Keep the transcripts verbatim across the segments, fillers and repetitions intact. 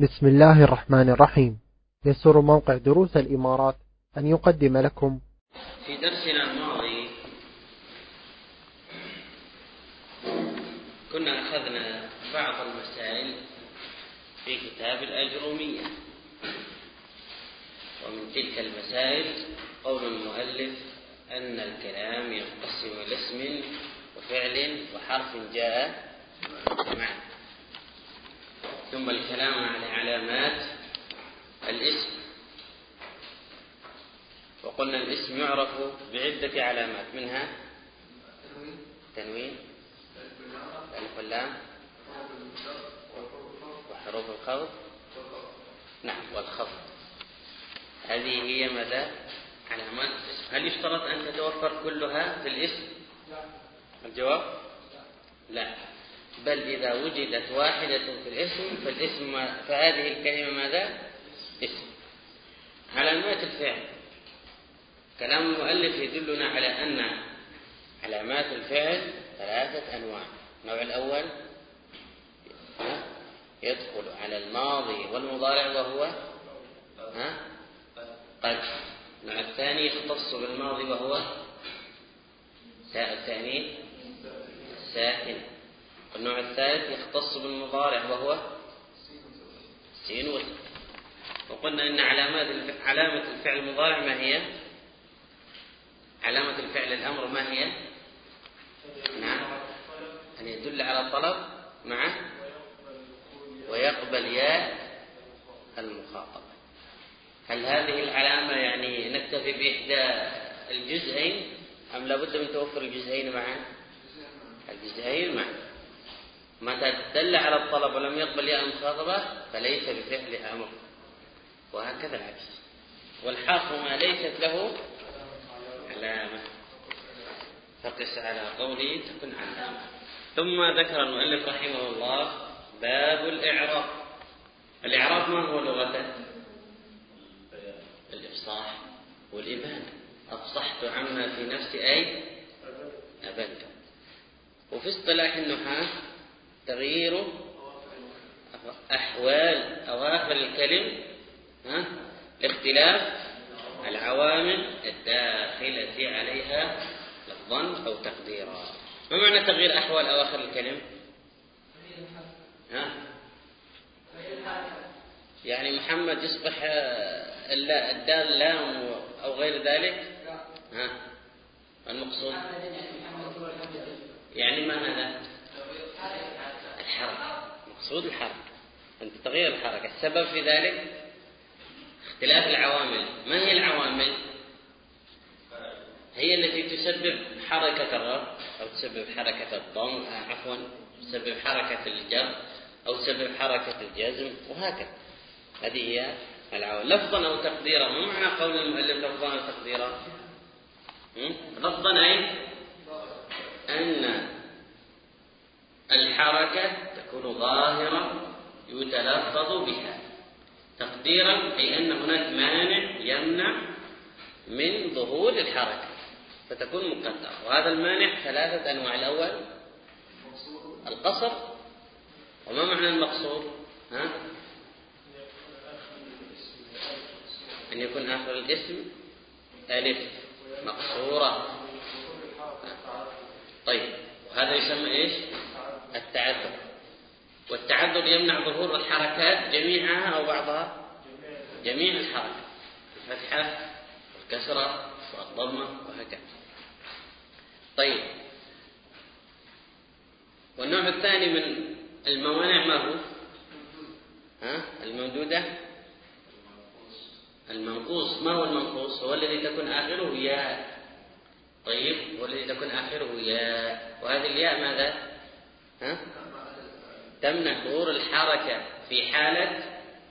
بسم الله الرحمن الرحيم. يسر موقع دروس الإمارات أن يقدم لكم في درسنا الماضي كنا أخذنا بعض المسائل في كتاب الأجرومية، ومن تلك المسائل قول المؤلف أن الكلام ينقسم إلى اسم وفعل وحرف جاء معا، ثم الكلام على علامات الاسم. وقلنا الاسم يعرف بعدة علامات، منها تنوين الألف واللام وحروف الخفض نعم والخفض. هذه هي مدى علامات الاسم. هل يشترط أن تتوفر كلها في الاسم؟ الجواب لا، بل إذا وجدت واحدة في الاسم فالاسم فهذه الكلمة ماذا؟ اسم. علامات الفعل، كلام المؤلف يدلنا على أن علامات الفعل ثلاثة أنواع. النوع الأول يدخل على الماضي والمضارع وهو قد. النوع الثاني يختص بالماضي وهو تاء التأنيث الساكن. النوع الثالث يختص بالمضارع وهو سين وسين. وقلنا أن علامات علامة الفعل المضارع ما هي؟ علامة الفعل الأمر ما هي؟ نعم، أن يدل على الطلب مع ويقبل ياء المخاطبة. هل هذه العلامة يعني نكتفي بإحدى الجزئين أم لابد من توفر الجزئين معا؟ الجزئين معا. متى تدل على الطلب ولم يقبل ياء المخاطبة فليس بفعل أمر، وهكذا العكس. والحرف ما ليست له علامة فقس على قولي تكن علامة. ثم ذكر المؤلف رحمه الله باب الإعراب. الإعراب ما هو لغة؟ الإفصاح والإبانة. أفصحت عما في نفسي أي أبنت. وفي اصطلاح النحاة تغيير أحوال أواخر الكلم لاختلاف العوامل الداخلة عليها لفظا أو تقديرا. ما معنى تغيير أحوال أواخر الكلم؟ ها؟ يعني محمد يصبح الدال لام أو غير ذلك؟ ها؟ المقصود يعني ما هذا؟ الحركة. مقصود الحركة، أنت تغيير الحركة. السبب في ذلك اختلاف العوامل. ما هي العوامل؟ هي التي تسبب حركة الرفع أو تسبب حركة الضم، عفوا تسبب حركة الجر أو تسبب حركة الجزم وهكذا. هذه هي العوامل. لفظا أو تقديرا. ما معنى قول المؤلف لفظا أو تقديرا؟ لفظا أي أن الحركة تكون ظاهرة يتلفظ بها. تقديرا أي أن هناك مانع يمنع من ظهور الحركة فتكون مقدرة. وهذا المانع ثلاثة أنواع. الأول القصر. وما معنى المقصور؟ ها؟ أن يكون آخر الاسم ألف مقصورة. طيب، وهذا يسمى إيش؟ التعذر. والتعذر يمنع ظهور الحركات جميعها أو بعضها؟ جميع الحركات، الفتحة والكسرة والضمة وهكذا. طيب، والنوع الثاني من الموانع ما هو؟ ها؟ الممدودة. المنقوص. ما هو المنقوص؟ هو الذي تكون آخره ياء. طيب، هو الذي تكون آخره ياء، وهذه الياء ماذا؟ ها؟ تمنع ظهور الحركة في حالة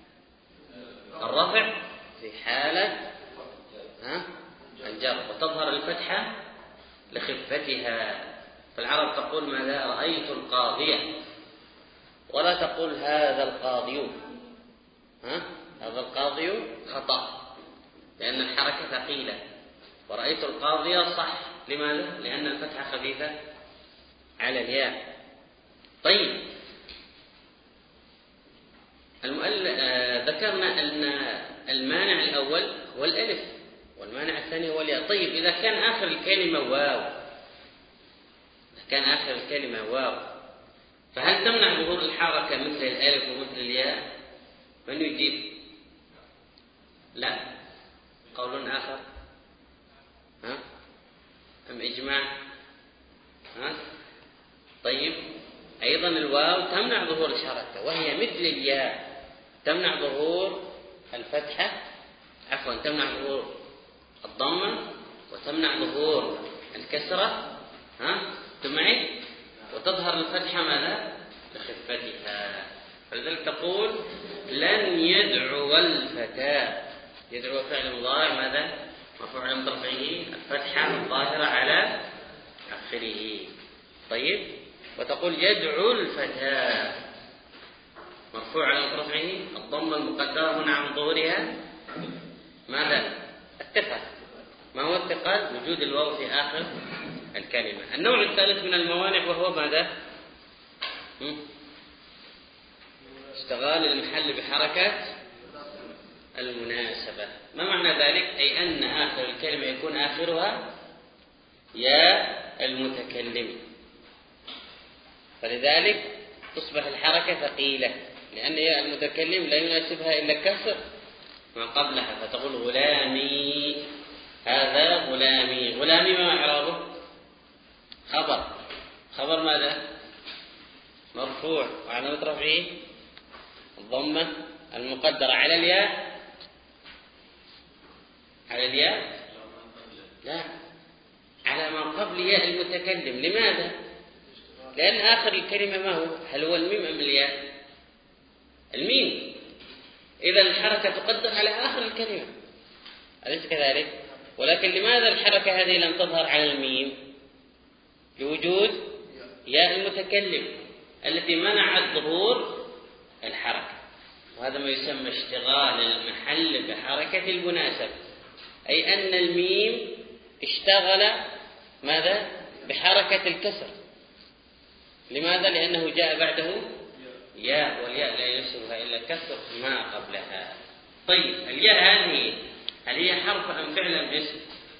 الرفع، في حالة ها؟ الجر، وتظهر الفتحة لخفتها. فالعرب تقول ماذا؟ رأيت القاضية، ولا تقول هذا القاضي. ها؟ هذا القاضي خطأ لأن الحركة ثقيلة. ورأيت القاضية صح. لماذا؟ لأن الفتحة خفيفة على الياء. طيب، المؤلف آه ذكرنا أن المانع الأول هو الألف والمانع الثاني هو الياء. طيب إذا كان آخر الكلمة واو، إذا كان آخر الكلمة واو فهل تمنع ظهور الحركة مثل الألف ومثل الياء؟ من يجيب؟ لا. قول آخر؟ ها؟ أم إجماع؟ ها؟ طيب أيضا الواو تمنع ظهور الحركة وهي مثل الياء تمنع ظهور الفتحة، عفوا تمنع ظهور الضمة وتمنع ظهور الكسرة، ها؟ تمعي وتظهر الفتحة ماذا؟ بخفتها. فلذلك تقول لن يدعو الفتاة. يدعو فعل مضارع ماذا؟ مرفوع علامة رفعه الفتحة الظاهرة على آخره. طيب وتقول يدعو الفتاة مرفوع علامة رفعه الضمة المقدرة هنا عن ظهورها ماذا؟ الثقل. ما هو الثقل؟ وجود الواو في آخر الكلمة. النوع الثالث من الموانع وهو ماذا؟ اشتغال المحل بحركة المناسبة. ما معنى ذلك؟ أي أن آخر الكلمة يكون آخرها يا المتكلم، فلذلك تصبح الحركة ثقيلة، لأن يا المتكلم لا يناسبها إلا الكسر ما قبلها، فتقول غلامي، هذا غلامي. غلامي ما إعرابه؟ خبر. خبر ماذا؟ مرفوع وعلامة رفعه الضمة المقدرة على الياء. على الياء؟ لا، على ما قبل ياء المتكلم. لماذا؟ لأن آخر الكلمة ما هو؟ هل هو الميم أم الياء؟ الميم. إذا الحركة تقدر على آخر الكلمة، أليس كذلك؟ ولكن لماذا الحركة هذه لم تظهر على الميم؟ لوجود ياء المتكلم التي منعت ظهور الحركة، وهذا ما يسمى اشتغال المحل بحركة المناسبة، أي أن الميم اشتغل ماذا؟ بحركة الكسر. لماذا؟ لأنه جاء بعده ياء، والياء لا يناسبها إلا كسر ما قبلها. طيب الياء هذه هل هي حرف أم فعل أم اسم؟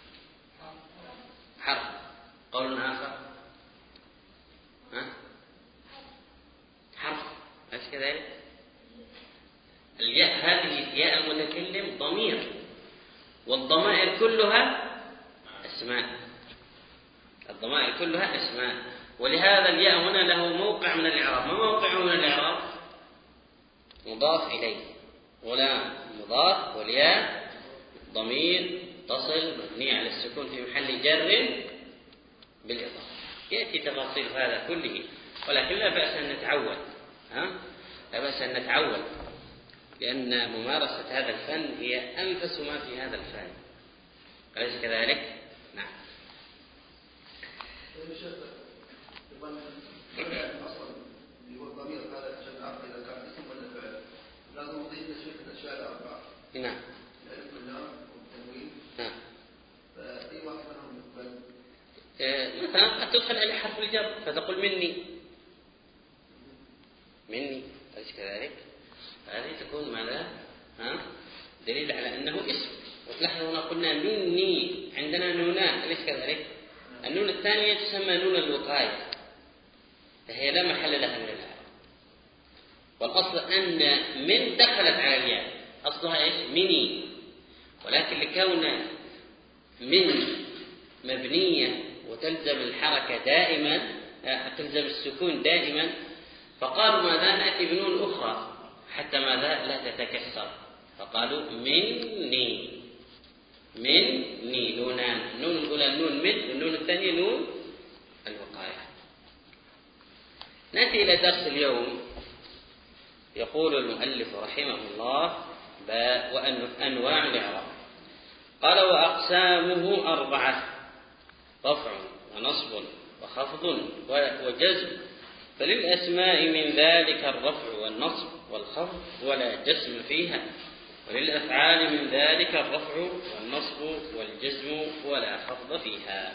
حرف. قول آخر؟ ها؟ حرف، أليس كذلك؟ الياء هذه ياء المتكلم ضمير، والضمائر كلها أسماء. الضمائر كلها أسماء، ولهذا الياء هنا له موقع من الإعراب. ما موقعه من الإعراب؟ مضاف إليه. غلام مضاف، والياء ضمير تصل مبني على السكون في محل جر بالإضافة. يأتي تفاصيل هذا كله، ولكن لا بأس أن نتعود، ها؟ لا بأس أن نتعود، لأن ممارسة هذا الفن هي أنفس ما في هذا الفن، أليس كذلك؟ نعم. أصلا هو الضمير هذا عشان نعرف إذا كان اسم ولا فعل لازم نضيف تشبيه الأشياء الأربعة. نعم. الألف واللام والتنوين. نعم. فأي واحد منهم يقبل؟ مثلا قد تدخل عليه حرف الجر فتقول مني. مني، أليس كذلك؟ هذه تكون ماذا؟ ها؟ دليل على أنه اسم. وتلاحظ هنا قلنا مني، عندنا نونان، أليس كذلك؟ النون الثانية تسمى نون الوقاية، فهي لا محل لها من الإعراب. والأصل أن من دخلت على الياء، أصلها إيش؟ مني، ولكن لكون من مبنية وتلزم الحركة دائما، تلزم السكون دائما، فقالوا ماذا؟ نأتي بنون أخرى حتى ماذا؟ لا تتكسر، فقالوا مني. مني نونان، النون الأولى نون من، والنون الثانية نون الوقاية. نأتي إلى درس اليوم. يقول المؤلف رحمه الله وأنواع الإعراب. قال وأقسامه أربعة: رفع ونصب وخفض وجزم، فللأسماء من ذلك الرفع والنصب والخفض ولا جزم فيها، وللأفعال من ذلك الرفع والنصب والجزم ولا خفض فيها.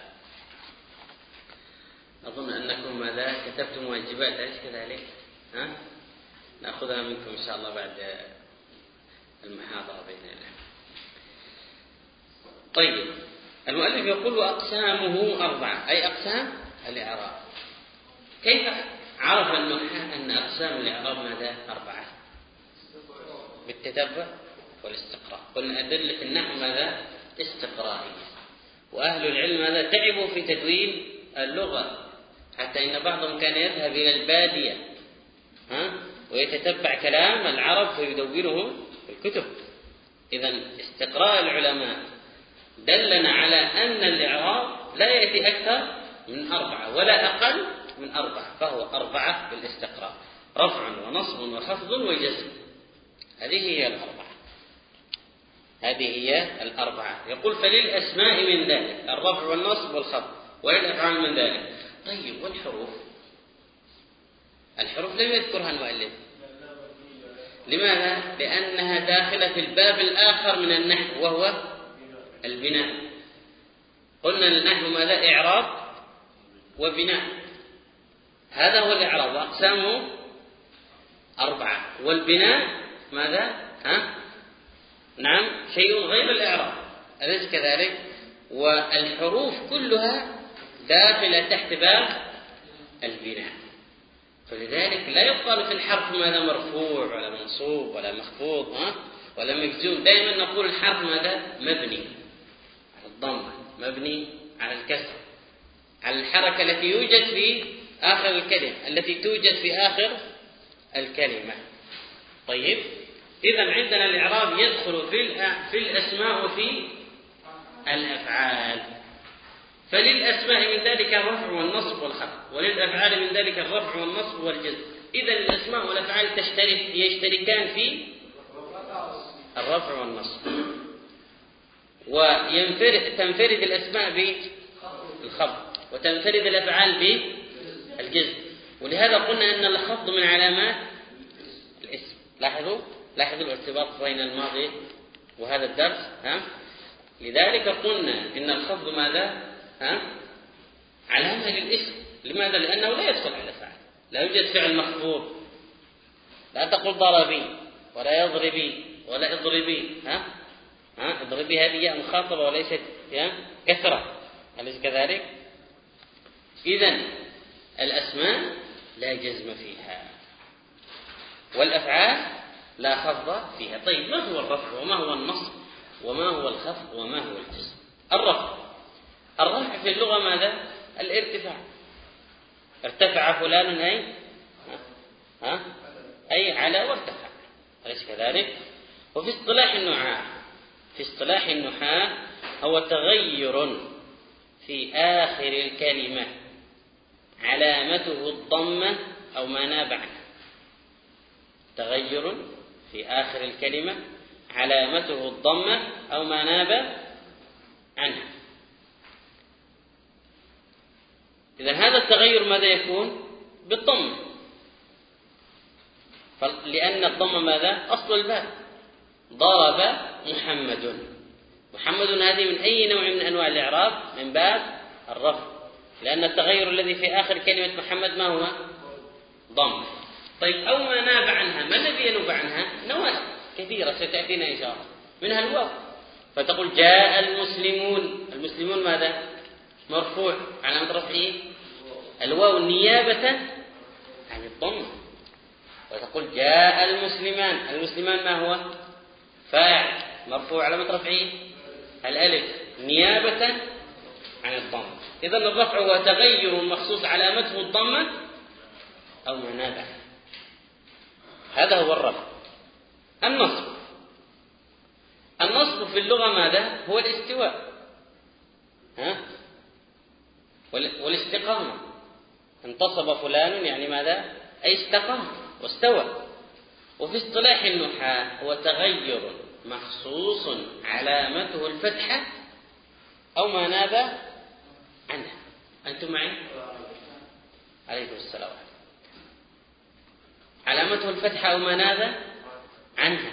أظن أنكم ماذا كتبتم واجبات، أليس كذلك؟ ها؟ نأخذها منكم إن شاء الله بعد المحاضرة بإذن الله. طيب، المؤلف يقول وأقسامه أربعة، أي أقسام الإعراب. كيف عرف النحاة أن أقسام الإعراب ماذا؟ أربعة؟ بالتتبع والاستقراء. قلنا أدلة النحو ماذا؟ استقرائية. وأهل العلم ماذا؟ تعبوا في تدوين اللغة، حتى إن بعضهم كان يذهب إلى البادية ها؟ ويتتبع كلام العرب فيدونه في الكتب. إذن استقراء العلماء دلنا على أن الإعراب لا يأتي أكثر من أربعة ولا أقل من أربعة، فهو أربعة بالاستقراء: رفع ونصب وخفض وجزم. هذه هي الأربعة، هذه هي الأربعة. يقول فللأسماء من ذلك الرفع والنصب والخفض، وللأفعال من ذلك. طيب، والحروف؟ الحروف لم يذكرها المؤلف. لماذا؟ لأنها داخلة في الباب الآخر من النحو وهو البناء. قلنا النحو ماذا؟ إعراب وبناء. هذا هو الإعراب وأقسامه أربعة. والبناء ماذا؟ ها؟ نعم، شيء غير الإعراب، أليس كذلك؟ والحروف كلها داخلة تحت باب البناء، فلذلك لا يقال في الحرف ماذا؟ مرفوع ولا منصوب ولا مخفوض ها؟ ولا مجزوم. دائما نقول الحرف ماذا؟ مبني على الضمة، مبني على الكسر، على الحركة التي يوجد في آخر الكلمة، التي توجد في آخر الكلمة. طيب، إذا عندنا الإعراب يدخل في الأسماء وفي الأفعال. فللأسماء من ذلك الرفع والنصب والخفض، وللأفعال من ذلك الرفع والنصب والجزم. إذا الأسماء والأفعال تشترك يشتركان في الرفع والنصب، وتنفرد الأسماء بالخفض وتنفرد الأفعال بالجزم. ولهذا قلنا أن الخفض من علامات الاسم. لاحظوا لاحظوا الارتباط بين الماضي وهذا الدرس ها؟ لذلك قلنا إن الخفض ماذا؟ ها؟ علامة للاسم. لماذا؟ لأنه لا يدخل على فعل، لا يوجد فعل مخفوض. لا تقول ضربي ولا يضربي ولا اضربي ها؟ ها؟ اضربي هذه ياء مخاطبة وليست ياء كثرة، أليس كذلك؟ إذن الأسماء لا جزم فيها، والأفعال لا خفض فيها. طيب، ما هو الرفع وما هو النصب وما هو الخفض وما هو الجزم؟ الرفع الرفع في اللغة ماذا؟ الارتفاع. ارتفع فلان أي ها؟ أي على وارتفع، أليس كذلك؟ وفي اصطلاح النحاة في اصطلاح النحاة هو تغير في آخر الكلمة علامته الضمة أو ما ناب عنها. تغير في آخر الكلمة علامته الضمة أو ما ناب عنها. إذن هذا التغير ماذا يكون؟ بالضمة، لأن الضمة ماذا؟ أصل الباب. ضرب محمد. محمد هذه من أي نوع من أنواع الإعراب؟ من باب الرفع، لأن التغير الذي في آخر كلمة محمد ما هو؟ ضم. طيب، أو ما ناب عنها، ما الذي ينوب عنها؟ نواب كثيرة ستأتينا إن شاء الله، منها الواو. فتقول جاء المسلمون. المسلمون ماذا؟ مرفوع، علامة رفعه الواو نيابة عن الضم. وتقول جاء المسلمان. المسلمان ما هو؟ فاعل مرفوع، علامة رفعه الألف نيابة عن الضم. إذن الرفع هو تغير مخصوص علامته الضمة أو ما ناب عنه. هذا هو الرفع. النصب النصب في اللغة ماذا؟ هو الاستواء ها؟ والاستقامة. انتصب فلان يعني ماذا؟ أي استقام واستوى. وفي اصطلاح النحاة هو تغير مخصوص علامته الفتحة أو ما ناب عنها. أنتم معي؟ عليكم السلام. علامته الفتحة أو ما ناب عنها.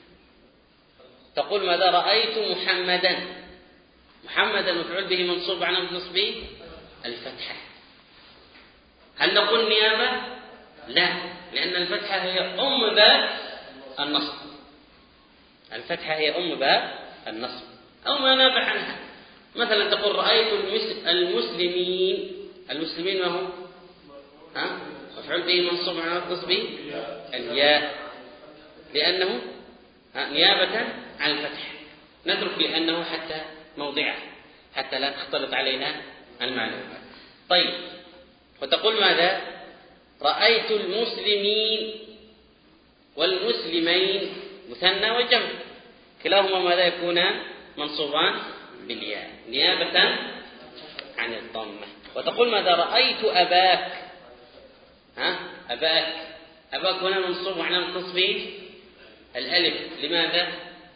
تقول ماذا؟ رأيت محمدا. محمدا مفعول به منصوب علامة نصبه الفتحة. هل نقول نيابة؟ لا، لأن الفتحة هي أم باب النصب. الفتحة هي أم باب النصب أو ما ناب عنها. مثلا تقول رأيت المسلمين. المسلمين ما هو؟ ها؟ مفعول به منصوب على نصبه الياء لأنه نيابة عن الفتح. نترك لأنه حتى موضعه حتى لا تختلط علينا المعلومات. طيب، وتقول ماذا؟ رأيت المسلمين والمسلمين مثنى وجمع، كلاهما ماذا يكونان؟ منصوبان بالياء نيابة عن الضمة. وتقول ماذا؟ رأيت أباك. ها؟ أباك أباك هنا منصوب علامة نصبه الألف. لماذا؟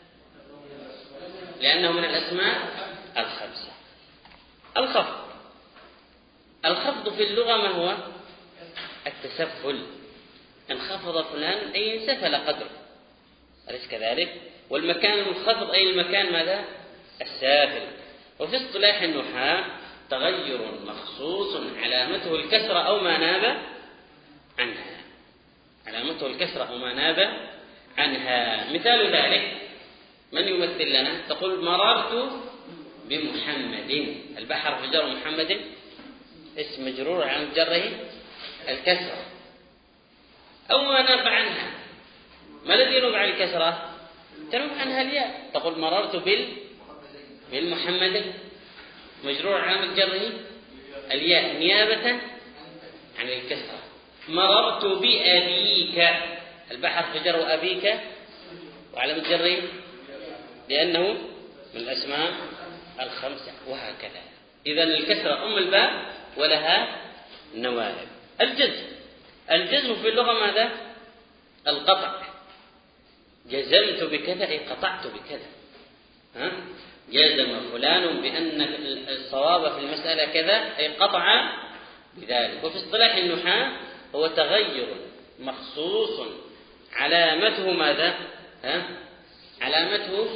لأنه من الأسماء الخمسة. الخفض. الخفض في اللغة ما هو؟ التسفل. انخفض فلان أي انسفل قدره، أليس كذلك؟ والمكان المنخفض أي المكان ماذا؟ السافل. وفي اصطلاح النحاة تغير مخصوص علامته الكسرة أو ما ناب عنها. علامته الكسرة أو ما ناب عنها. مثال ذلك من يمثل لنا؟ تقول مررت بمحمد. البحر في جر محمد اسم مجرور عن جره الكسرة أو ما ناب عنها. ما الذي ينوب عن الكسرة؟ تنوب عنها الياء. تقول مررت بال بالمحمد مجرور عن جره الياء نيابة عن الكسرة. مررت بأبيك. البحر في جر أبيك وعلامة جره لأنه من الأسماء الخمسة وهكذا. إذا الكسرة أم الباء ولها نوائب. الجزم. الجزم في اللغة ماذا؟ القطع. جزمت بكذا أي قطعت بكذا. ها؟ جزم فلان بأن الصواب في المسألة كذا أي قطع بذلك. وفي اصطلاح النحاة هو تغير مخصوص علامته ماذا؟ ها؟ علامته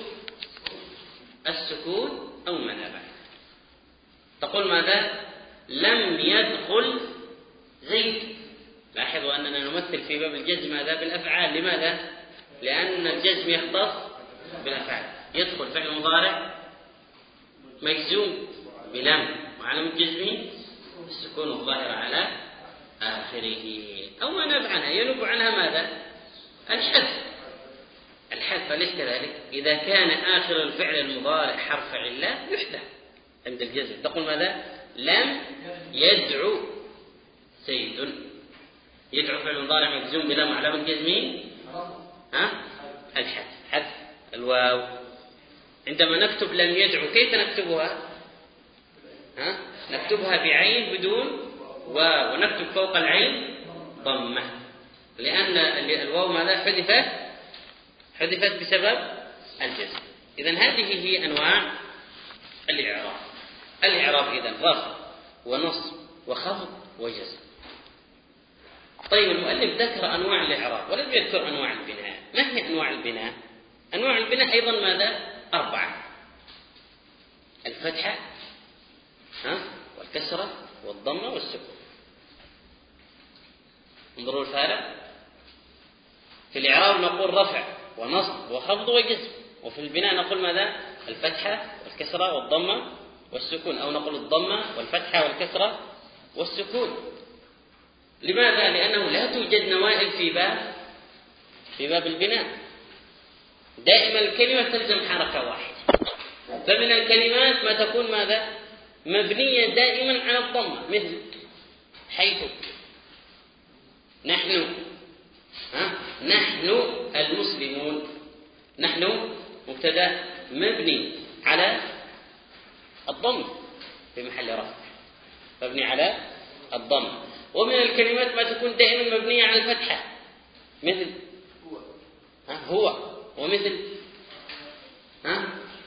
السكون أو ما ناب عنه. تقول ماذا؟ لم يدخل زيد. لاحظوا أننا نمثل في باب الجزم ماذا؟ بالأفعال. لماذا؟ لأن الجزم يختص بالأفعال. يدخل فعل مضارع مجزوم بلم وعلامة جزمه السكون الظاهر على آخره أو ما ناب عنها. ينوب عنها ماذا؟ الحذف. الحذف ليس كذلك؟ إذا كان آخر الفعل المضارع حرف علة يحذف عند الجزم. تقول ماذا؟ لم يدعو زيد. يدعو فعل مضارع مجزوم بلم وعلامة جزمه ها؟ الحذف. حذف الواو. عندما نكتب لم يدعو كيف نكتبها؟ ها؟ نكتبها بعين بدون واو ونكتب فوق العين ضمة لأن الواو ماذا؟ حذفت حذفت بسبب الجزم. إذن هذه هي أنواع الإعراب. الإعراب إذن رفع ونصب وخفض وجزم. طيب، المؤلف ذكر أنواع الإعراب ولم يذكر أنواع البناء. ما هي أنواع البناء؟ أنواع البناء أيضا ماذا؟ أربعة: الفتحة ها؟ والكسرة والضمة والسكون. انظروا الفارق. في الإعراب نقول رفع ونصب وخفض وجزم، وفي البناء نقول ماذا؟ الفتحة والكسرة والضمة والسكون، أو نقول الضمة والفتحة والكسرة والسكون. لماذا؟ لأنه لا توجد نوائب في باب في باب البناء. دائما الكلمة تلزم حركة واحدة. فمن الكلمات ما تكون ماذا؟ مبنية دائما على الضمة، مثل حيث، نحن ها؟ نحن المسلمون. نحن مبتدأ مبني على الضم في محل رفع، مبني على الضم. ومن الكلمات ما تكون دائما مبنية على الفتحة، مثل ها؟ هو، ومثل ها؟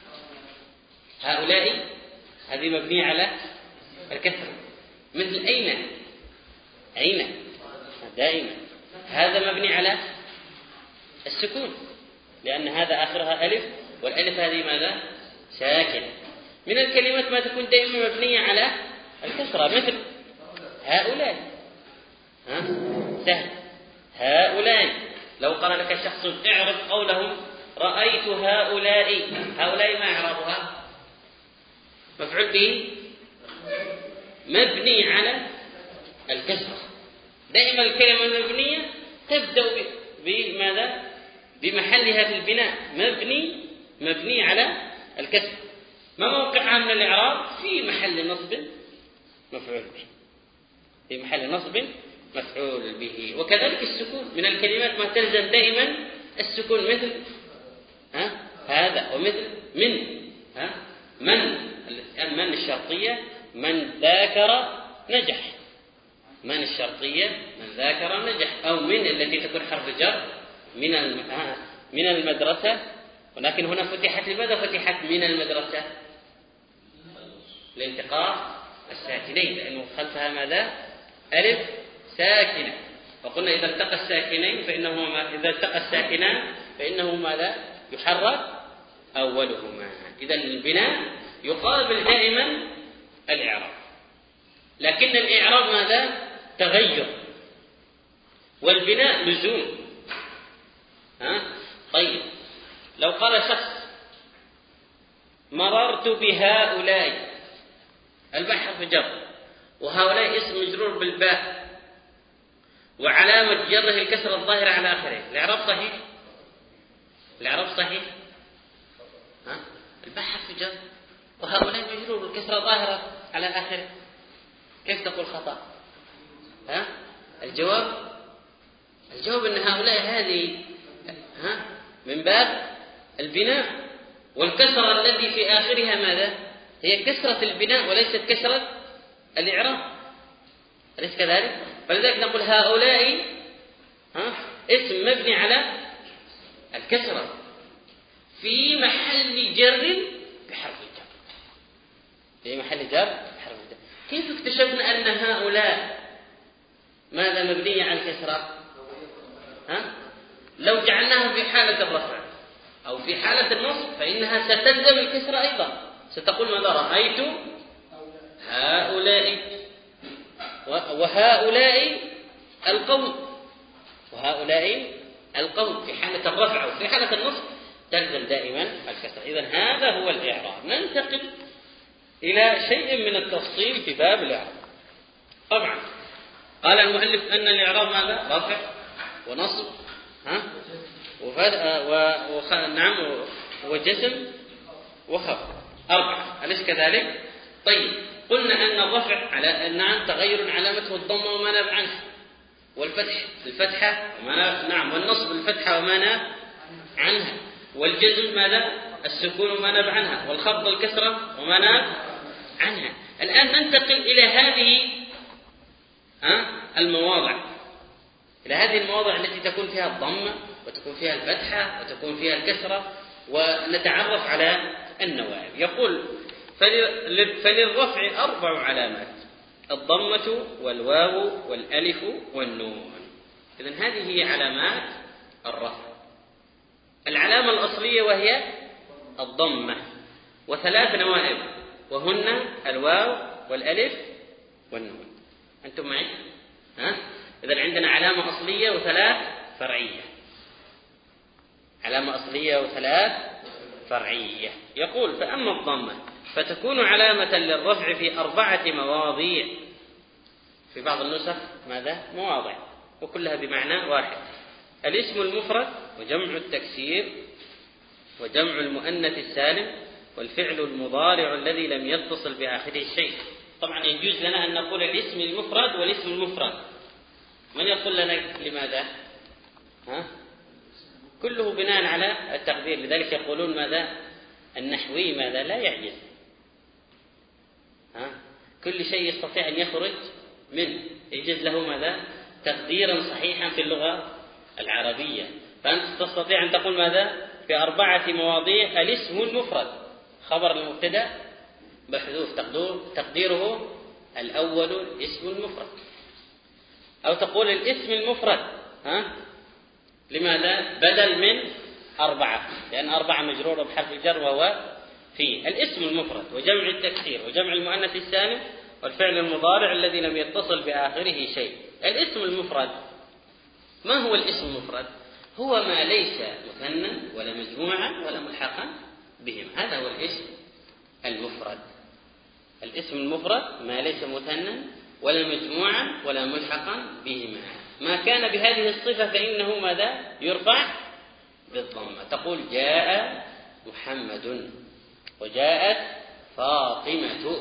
هؤلاء، هذه مبنية على الكسر. مثل أين، أين دائما هذا مبني على السكون، لأن هذا آخرها ألف، والألف هذه ماذا؟ ساكنة. من الكلمات ما تكون دائما مبنية على الكسرة، مثل هؤلاء ها؟ سهل. هؤلاء. لو قال لك شخص اعرف قولهم رأيت هؤلاء، هؤلاء ما إعرابها؟ مفعول به مبني على الكسرة. دائما الكلمة المبنية تبدأ بماذا؟ بمحلها في البناء مبني مبني على الكسرة. ما موقعها من الإعراب؟ في محل نصب مفعول به، في محل نصب مفعول به. وكذلك السكون من الكلمات ما تلزم دائما السكون، مثل ها هذا ومثل من ها من من الشرطية، من ذاكر نجح، من الشرطية من ذاكر نجح. أو من التي تكون حرف جر من من المدرسة، ولكن هنا فتحت. لماذا فتحت من المدرسة؟ لالتقاء الساكنين، لأنه خلفها ماذا؟ ألف ساكنة. وقلنا إذا التقى الساكنين فإنه إذا التقى الساكنان فإنه ماذا؟ يحرك أولهما. إذا البناء يقابل دائما الإعراب، لكن الإعراب ماذا؟ تغير، والبناء لزوم. ها؟ طيب لو قال شخص مررت بهؤلاء، الباء حرف جر، وهؤلاء اسم مجرور بالباء، وعلامة جره الكسرة الظاهرة على آخره، الإعراب صحيح؟ الإعراب صحيح؟ ها؟ الباء حرف جر وهؤلاء مجرور بالكسرة الظاهرة على آخره، كيف تقول خطأ؟ ها؟ الجواب الجواب أن هؤلاء هذه ها من باب البناء، والكسرة التي في آخرها ماذا؟ هي كسرة البناء وليست كسرة الإعراب، أليس كذلك؟ فلذلك نقول هؤلاء ها اسم مبني على الكسرة في محل جر بحرف الجر، في محل جر بحرف الجر. كيف اكتشفنا أن هؤلاء ماذا مبنية على الكسرة؟ ها؟ لو جعلناها في حالة الرفع أو في حالة النصب فإنها ستلزم الكسرة أيضا، ستقول ماذا؟ رأيت هؤلاء، وهؤلاء القوم، وهؤلاء القوم في حالة الرفع أو في حالة النصب تلزم دائما الكسرة. إذن هذا هو الإعراب. ننتقل إلى شيء من التفصيل في باب الإعراب. طبعا قال المؤلف أن الإعراب ماذا؟ رفع ونصب ها وخ... نعم وجسم وخفض، أربعة، أليس كذلك؟ طيب قلنا أن الرفع على نعم تغير علامته الضمة وما ناب عنها، والفتح الفتحة وما ناب نعم والنصب الفتحة وما ناب عنها، والجزم ماذا؟ السكون وما ناب عنها، والخفض الكسرة وما ناب عنها. الآن ننتقل إلى هذه ها المواضع، إلى هذه المواضع التي تكون فيها الضمة وتكون فيها الفتحة وتكون فيها الكسرة، ونتعرف على النوائب. يقول فللرفع أربع علامات: الضمة والواو والألف والنون. إذن هذه هي علامات الرفع. العلامة الأصلية وهي الضمة، وثلاث نوائب وهن الواو والألف والنون. أنتم معي؟ ها؟ إذن عندنا علامة أصلية وثلاث فرعية، علامة أصلية وثلاث فرعية. يقول فأما الضمة فتكون علامة للرفع في أربعة مواضيع، في بعض النسخ ماذا؟ مواضع، وكلها بمعنى واحد: الاسم المفرد وجمع التكسير وجمع المؤنث السالم والفعل المضارع الذي لم يتصل بآخره شيء. طبعا يجوز لنا أن نقول الاسم المفرد والاسم المفرد. من يقول لنا لماذا؟ ها؟ كله بناء على التقدير. لذلك يقولون ماذا؟ النحوي ماذا؟ لا يعجز، ها؟ كل شيء يستطيع أن يخرج منه، يجوز له ماذا؟ تقديرا صحيحا في اللغة العربية. فأنت تستطيع أن تقول ماذا؟ في أربعة مواضيع الاسم المفرد خبر المبتدأ محذوف تقديره الأول الاسم المفرد، أو تقول الاسم المفرد ها؟ لماذا؟ بدل من أربعة، لأن أربعة مجرورة بحرف الجر وهو في الاسم المفرد وجمع التكسير وجمع المؤنث السالم والفعل المضارع الذي لم يتصل بآخره شيء. الاسم المفرد ما هو الاسم المفرد؟ هو ما ليس مثنى ولا مجموعا ولا ملحقا بهم، هذا هو الاسم المفرد. الاسم المفرد ما ليس مثنى ولا مجموعا ولا ملحقا بهما. ما كان بهذه الصفة فإنه ماذا؟ يرفع بالضمة. تقول جاء محمد وجاءت فاطمة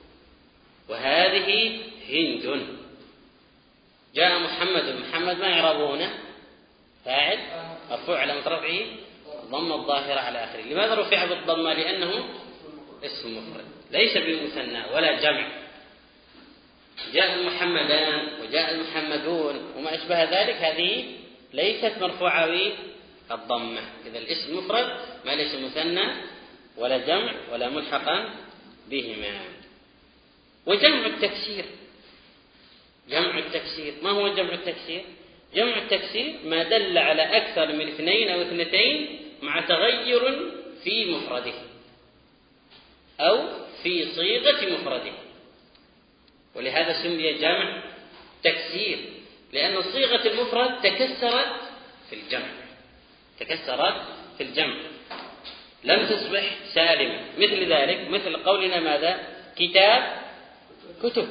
وهذه هند. جاء محمد، محمد ما يعربه هنا؟ فاعل مرفوع على رفعه ضم الظاهرة على آخره. لماذا رفع بالضمة؟ لأنه اسم مفرد ليس بمثنى ولا جمع. جاء المحمدان وجاء المحمدون وما أشبه ذلك، هذه ليست مرفوعة بالضمة. إذا الاسم مفرد ما ليس مثنى ولا جمع ولا ملحقا بهما. وجمع التكسير، جمع التكسير ما هو جمع التكسير؟ جمع التكسير ما دل على أكثر من اثنين أو اثنتين مع تغير في مفرده أو في صيغة مفرده، ولهذا سمي جمع تكسير، لأن صيغة المفرد تكسرت في الجمع، تكسرت في الجمع لم تصبح سالمة. مثل ذلك مثل قولنا ماذا؟ كتاب كتب.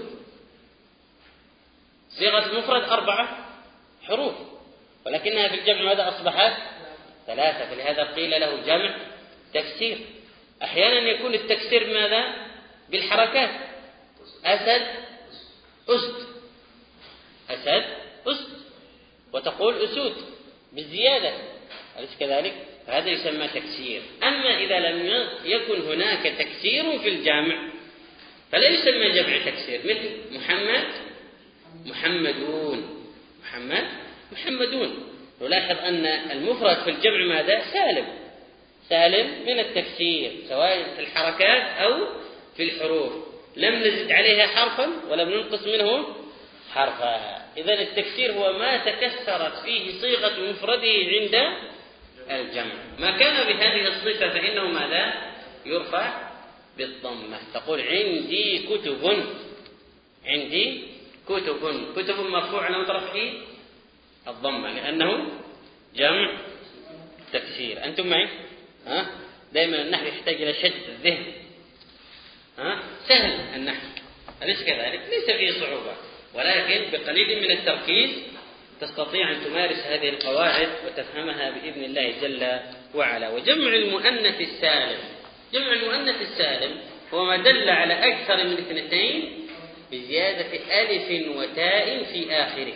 صيغة المفرد أربعة حروف ولكنها في الجمع ماذا أصبحت؟ ثلاثة، فلهذا قيل له جمع تكسير. أحيانا يكون التكسير ماذا؟ بالحركات، أسد أسد، أسد أسد، وتقول أسود بالزيادة، أليس كذلك؟ هذا يسمى تكسير. أما إذا لم يكن هناك تكسير في الجامع فلا يسمى جمع تكسير. مثل محمد محمدون، محمد محمدون. نلاحظ أن المفرد في الجمع ماذا؟ سالم، سالم من التكسير سواء في الحركات أو في الحروف، لم نزد عليها حرفا ولم ننقص منه حرفا. إذن التكسير هو ما تكسرت فيه صيغة مفرده عند الجمع. ما كان بهذه الصفة فإنه ماذا؟ يرفع بالضمة. تقول عندي كتب، عندي كتب، كتب مرفوع على رفعه الضمة لأنه جمع تكسير. أنتم معي؟ ها؟ دائما النحو يحتاج إلى شد الذهن. ها؟ سهل النحو أليس كذلك؟ ليس فيه صعوبة، ولكن بقليل من التركيز تستطيع أن تمارس هذه القواعد وتفهمها بإذن الله جل وعلا. وجمع المؤنث السالم، جمع المؤنث السالم هو ما دل على أكثر من اثنتين بزيادة ألف وتاء في آخره،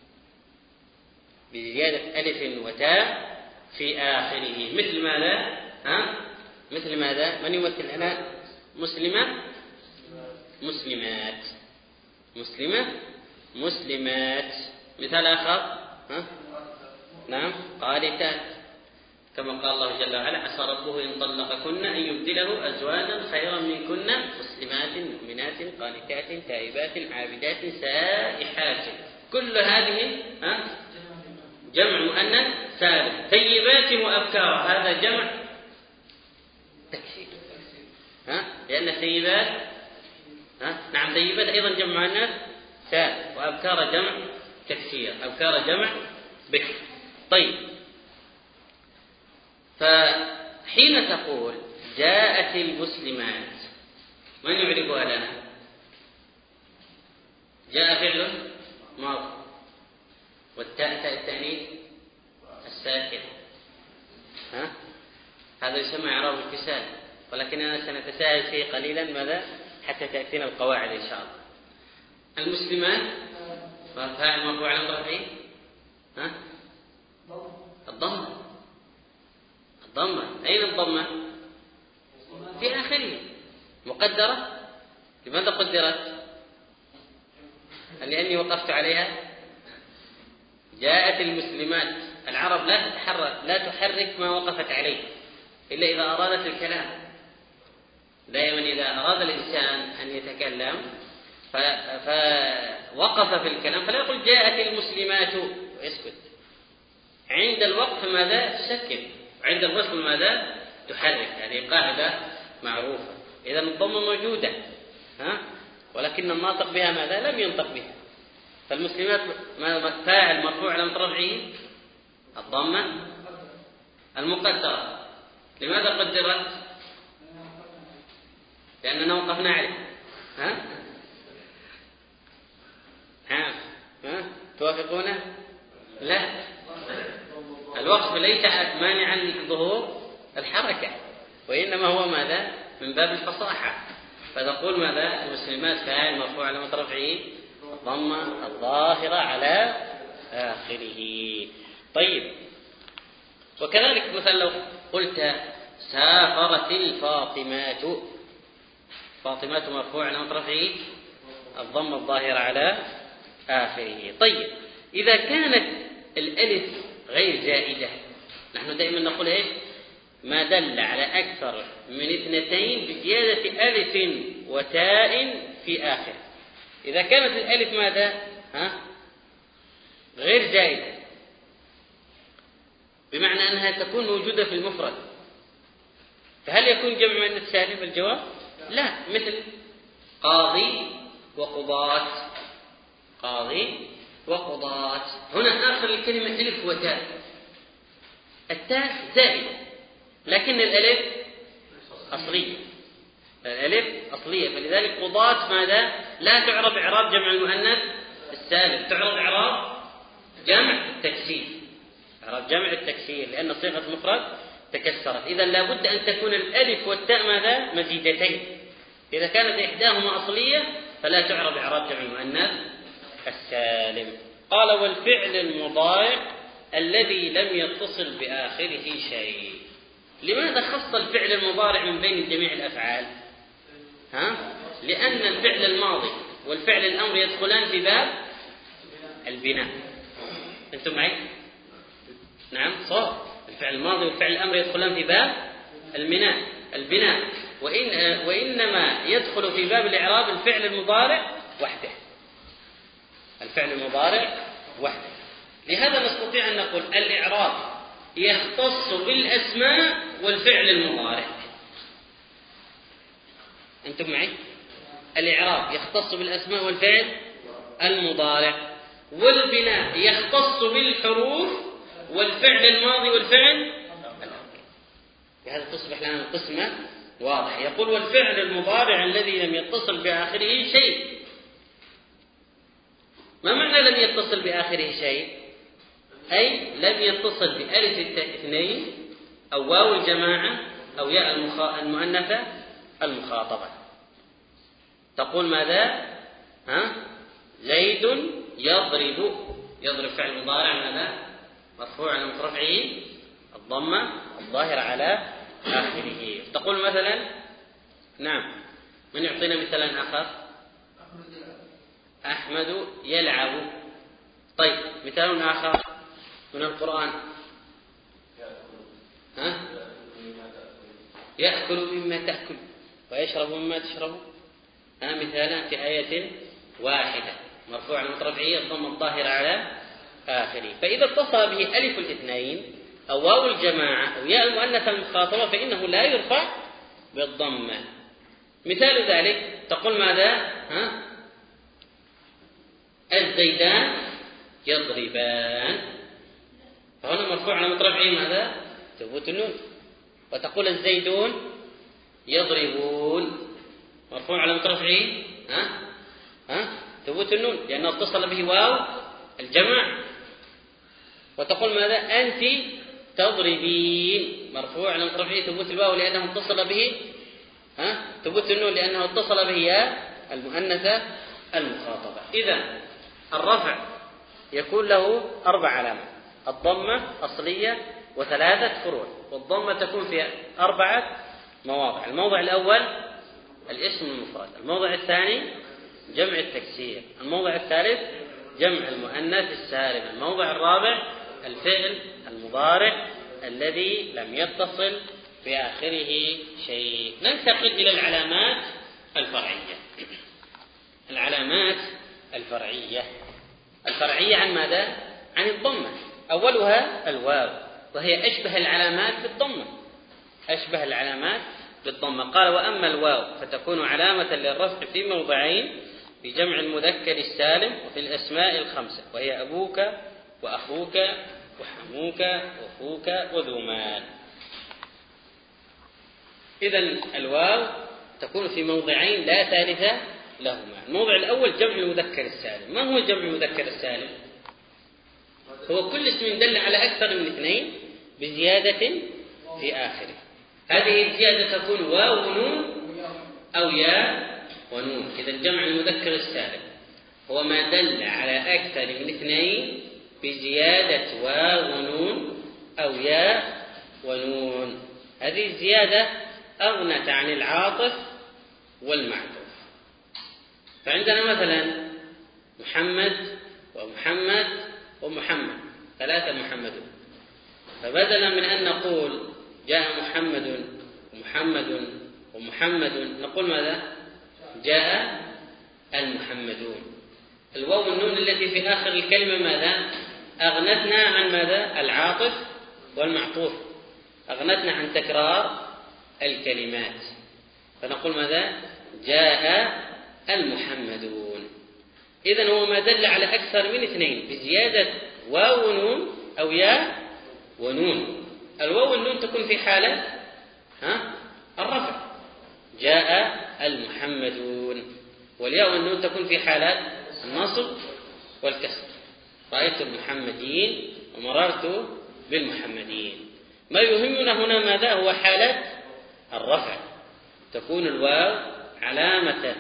بزيادة ألف وتاء في آخره. مثل ماذا؟ ها؟ مثل ماذا؟ من يمثل لنا؟ مسلمة مسلمات، مسلمة مسلمات. مثال آخر ها؟ نعم قانتات، كما قال الله جل وعلا عسى ربه إن طلقكن أن يبدله أزواجا خيرا منكن مسلمات مؤمنات قانتات تائبات عابدات سائحات. كل هذه ها؟ جمع مؤنث سالم. ثيبات وأبكار هذا جمع تكسير، ها؟ لأن ثيبات ها؟ نعم ثيبات أيضا جمع مؤنث سالم، وأبكار جمع تكسير، أبكار جمع بكر. طيب، فحين تقول جاءت المسلمات من يعرفها لنا؟ جاء فعل ماضي والتاء تاء التأنيث الساكن، ها؟ هذا يسمى إعراب الاتصال، ولكننا سنتساهل فيه قليلا ماذا؟ حتى تأتينا القواعد إن شاء الله. المسلمات فاعل مرفوع على رفعه ها؟ الضمة، الضمة أين الضمة؟ في آخره مقدرة. لماذا قدرت؟ لأني وقفت عليها. جاءت المسلمات، العرب لا تتحرك لا تحرك ما وقفت عليه إلا إذا أرادت الكلام. دائما إذا أراد الإنسان أن يتكلم فوقف في الكلام فلا يقول جاءت المسلمات ويسكت. عند الوقف ماذا؟ تسكن، وعند الوصل ماذا؟ تحرك. هذه قاعدة معروفة. إذا الضمة موجودة ها؟ ولكن الناطق بها ماذا؟ لم ينطق بها. فالمسلمات فاعل مرفوع علامة رفعه الضمة المقدرة. لماذا قدرت؟ لأننا وقفنا عليه. ها؟ ها؟ ها؟ توافقونه؟ لا، الوقف ليس مانعا لظهور الحركة، وإنما هو ماذا؟ من باب الفصاحة. فتقول ماذا؟ المسلمات فاعل مرفوع علامة رفعه الضمة الظاهرة على آخره. طيب، وكذلك مثلا لو قلت سافرت الفاطمات، فاطمات مرفوع علامة رفعه الضمة الظاهرة على آخره. طيب، إذا كانت الألف غير زائدة، نحن دائما نقول إيش؟ ما دل على أكثر من اثنتين بزيادة ألف وتاء في آخر. إذا كانت الألف ماذا؟ ها؟ غير زائدة، بمعنى أنها تكون موجودة في المفرد، فهل يكون جمع مؤنث سالم؟ الجواب لا. مثل قاضي وقضاة، قاضي وقضاة، هنا آخر الكلمة ألف وتاء، التاء زائدة لكن الألف أصلية، الألف أصلية، فلذلك قضاة ماذا؟ لا تعرب إعراب جمع المؤنث السالم، تعرب إعراب جمع التكسير، إعراب جمع التكسير، لأن صيغة المفرد تكسرت. إذا لابد أن تكون الألف والتاء ماذا؟ مزيدتين. إذا كانت إحداهما أصلية فلا تعرب إعراب جمع المؤنث السالم. قال والفعل المضارع الذي لم يتصل بآخره شيء. لماذا خص الفعل المضارع من بين جميع الأفعال؟ ها؟ لأن الفعل الماضي والفعل الأمر يدخلان في باب البناء. أنتم معي؟ نعم صح، الفعل الماضي والفعل الأمر يدخلان في باب البناء البناء وإن وإنما يدخل في باب الإعراب الفعل المضارع وحده، الفعل المضارع وحده. لهذا نستطيع أن نقول الإعراب يختص بالأسماء والفعل المضارع. أنتم معي؟ الإعراب يختص بالأسماء والفعل المضارع، والبناء يختص بالحروف والفعل الماضي والفعل الأمر. بهذا تصبح لنا القسمة واضح. يقول والفعل المضارع الذي لم يتصل بآخره شيء. ما معنى لم يتصل بآخره شيء؟ أي لم يتصل بألف الاثنين أو واو الجماعة أو ياء المؤنثة المخاطبة. تقول ماذا؟ ها؟ زيد يضرب، يضرب فعل مضارع ماذا؟ مرفوع على رفعه الضمة الظاهرة على آخره. تقول مثلا نعم، من يعطينا مثلا آخر؟ أحمد يلعب. طيب، مثال آخر من القرآن. ها؟ يأكل مما تأكل ويشرب مما تشرب. ها؟ مثالان في آية واحدة، مرفوع على رفعه الضمة الظاهرة على آخره. فإذا اتصل به ألف الاثنين أو واو الجماعة أو ياء المؤنثة المخاطبة فإنه لا يرفع بالضمة. مثال ذلك تقول ماذا؟ ها؟ الزيدان يضربان، فهنا مرفوع على رفعه ماذا؟ ثبوت النون. وتقول الزيدون يضربون، مرفوع على رفعه ها؟ ها؟ ثبوت النون لأنه اتصل به واو الجمع. وتقول ماذا؟ أنت تضربين، مرفوع على رفعه ثبوت الواو لأنه اتصل به ها؟ ثبوت النون لأنه اتصل به يا المؤنثة المخاطبة. إذا الرفع يكون له أربع علامات: الضمة أصلية وثلاثة فروع، والضمة تكون في أربعة مواضع. الموضع الأول الاسم المفرد، الموضع الثاني جمع التكسير، الموضع الثالث جمع المؤنث السالم، الموضع الرابع الفعل المضارع الذي لم يتصل بآخره شيء. ننتقل إلى العلامات الفرعية. العلامات الفرعية الفرعية عن ماذا؟ عن الضمة. أولها الواو، وهي أشبه العلامات بالضمة، أشبه العلامات بالضمة. قال وأما الواو فتكون علامة للرفع في موضعين: في جمع المذكر السالم وفي الأسماء الخمسة، وهي أبوك وأخوك وحموك وأخوك وذو مال. إذن الواو تكون في موضعين لا ثالث لهما. الموضع الأول جمع المذكر السالم. ما هو جمع المذكر السالم؟ هو كل اسم دل على أكثر من اثنين بزيادة في آخره. هذه الزيادة تكون واو ونون أو ياء ونون. إذا جمع المذكر السالم هو ما دل على أكثر من اثنين بزيادة واو ونون أو ياء ونون. هذه الزيادة أغنت عن العاطف والمعطوف. فعندنا مثلا محمد ومحمد ومحمد، ثلاثة محمدون، فبدلا من أن نقول جاء محمد ومحمد ومحمد نقول ماذا؟ جاء المحمدون. الواو والنون التي في آخر الكلمة ماذا؟ أغنتنا عن ماذا؟ العاطف والمعطوف، أغنتنا عن تكرار الكلمات، فنقول ماذا؟ جاء المحمدون. إذن هو ما دل على أكثر من اثنين بزيادة واو ونون أو ياء ونون. الواو والنون تكون في حالة ها الرفع، جاء المحمدون، والياء والنون تكون في حالات النصب والكسر، رأيت المحمدين ومررت بالمحمدين. ما يهمنا هنا ماذا؟ هو حالة الرفع، تكون الواو علامة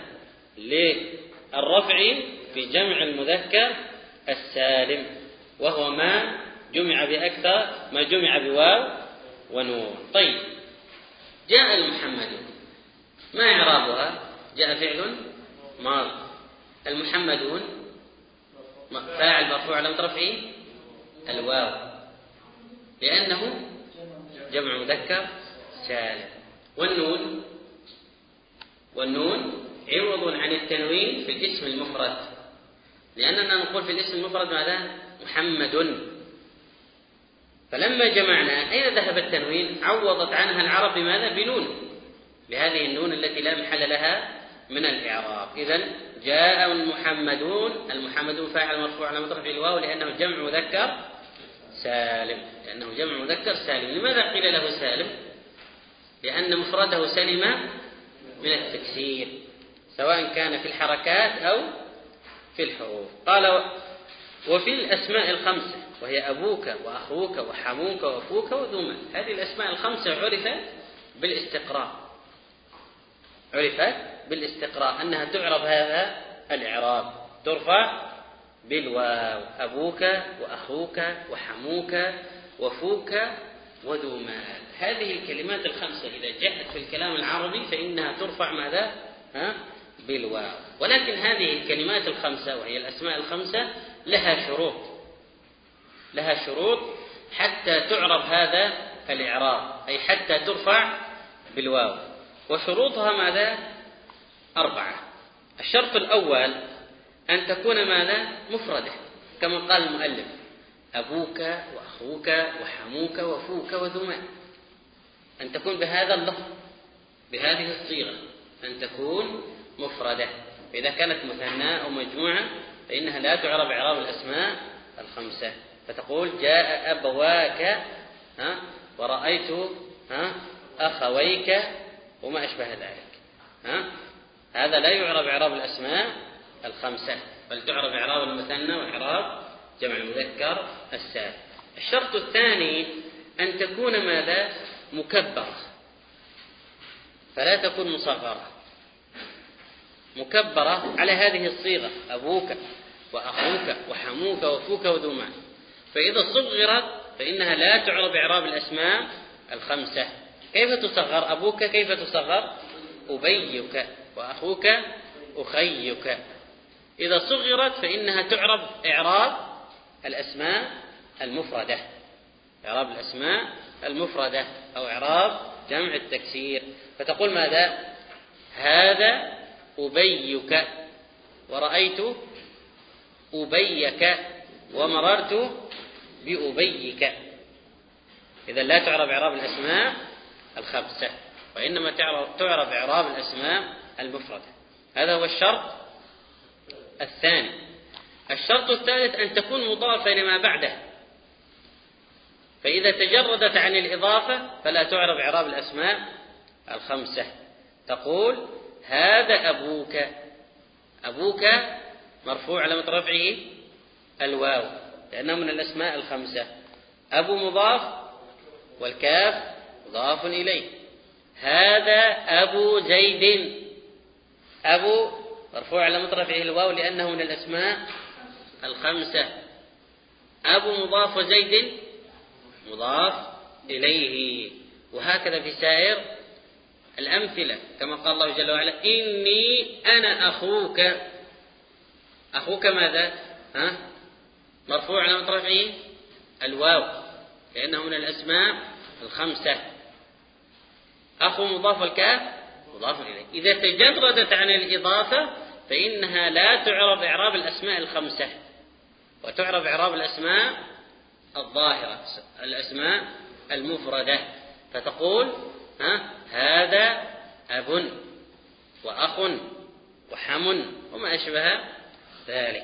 للرفع في جمع المذكر السالم، وهو ما جمع بأكثر ما جمع بواو ونون. طيب، جاء المحمدون، ما إعرابها؟ جاء فعل ماضي، المحمدون فاعل مرفوع علامة رفعه الواو لأنه جمع مذكر سالم. والنون والنون عوض عن التنوين في الاسم المفرد، لأننا نقول في الاسم المفرد ماذا؟ محمد. فلما جمعنا أين ذهب التنوين؟ عوضت عنها العرب بماذا؟ بنون، بهذه النون التي لا محل لها من الإعراب. إذن جاء المحمدون، المحمدون فاعل مرفوع علامة رفعه الواو لأنه جمع مذكر سالم، لأنه جمع مذكر سالم. لماذا قيل له سالم؟ لأن مفرده سلم من التكسير، سواء كان في الحركات أو في الحروف. قال وفي الأسماء الخمسة، وهي أبوك وأخوك وحموك وأفوك وذو مال. هذه الأسماء الخمسة عرفت بالاستقراء، عرفت بالاستقراء أنها تعرب هذا الإعراب، ترفع بالواو، أبوك وأخوك وحموك وفوك وذو مال. هذه الكلمات الخمسة إذا جاءت في الكلام العربي فإنها ترفع ماذا؟ ها؟ بالواو. ولكن هذه الكلمات الخمسة وهي الأسماء الخمسة لها شروط، لها شروط حتى تعرب هذا الإعراب، أي حتى ترفع بالواو. وشروطها ماذا؟ أربعة. الشرط الأول أن تكون ماذا؟ مفردة، كما قال المؤلف أبوك وأخوك وحموك وفوك وذو مال، أن تكون بهذا اللفظ بهذه الصيغة، أن تكون مفردة. إذا كانت مثنى أو مجموعة فإنها لا تعرب إعراب الأسماء الخمسة، فتقول جاء أبواك ها ورأيت ها أخويك وما أشبه ذلك. ها؟ هذا لا يعرب إعراب الأسماء الخمسة، بل تعرب إعراب المثنى وإعراب جمع المذكر السالم. الشرط الثاني أن تكون ماذا؟ مكبرة، فلا تكون مصغرة، مكبرة على هذه الصيغة أبوك وأخوك وحموك وفوك وذو مال. فإذا صغرت فإنها لا تعرب إعراب الأسماء الخمسة. كيف تصغر؟ أبوك كيف تصغر؟ أبيك، وأخوك أخيك. إذا صغرت فإنها تعرب إعراب الأسماء المفردة، إعراب الأسماء المفردة أو إعراب جمع التكسير. فتقول ماذا؟ هذا أبيك، ورأيت أبيك، ومررت بأبيك. إذا لا تعرب إعراب الأسماء الخمسة، وإنما تعرب إعراب الأسماء المفردة. هذا هو الشرط الثاني. الشرط الثالث أن تكون مضافة لما بعده، فإذا تجردت عن الإضافة فلا تعرب إعراب الأسماء الخمسة. تقول هذا أبوك، أبوك مرفوع علامة رفعه الواو لأنه من الأسماء الخمسة. أبو مضاف والكاف مضاف إليه. هذا أبو زيد، أبو مرفوع علامة رفعه الواو لأنه من الأسماء الخمسة. أبو مضاف وزيد مضاف إليه. وهكذا في سائر الأمثلة كما قال الله جل وعلا إني أنا أخوك. أخوك ماذا؟ ها؟ مرفوع علامة رفعه الواو لأنه من الأسماء الخمسة. أخو مضاف والكاف مضاف إليه. إذا تجردت عن الإضافة فإنها لا تعرب إعراب الأسماء الخمسة، وتعرب إعراب الأسماء الظاهرة، الأسماء المفردة. فتقول ها هذا أب وأخ وحم وما أشبه ذلك.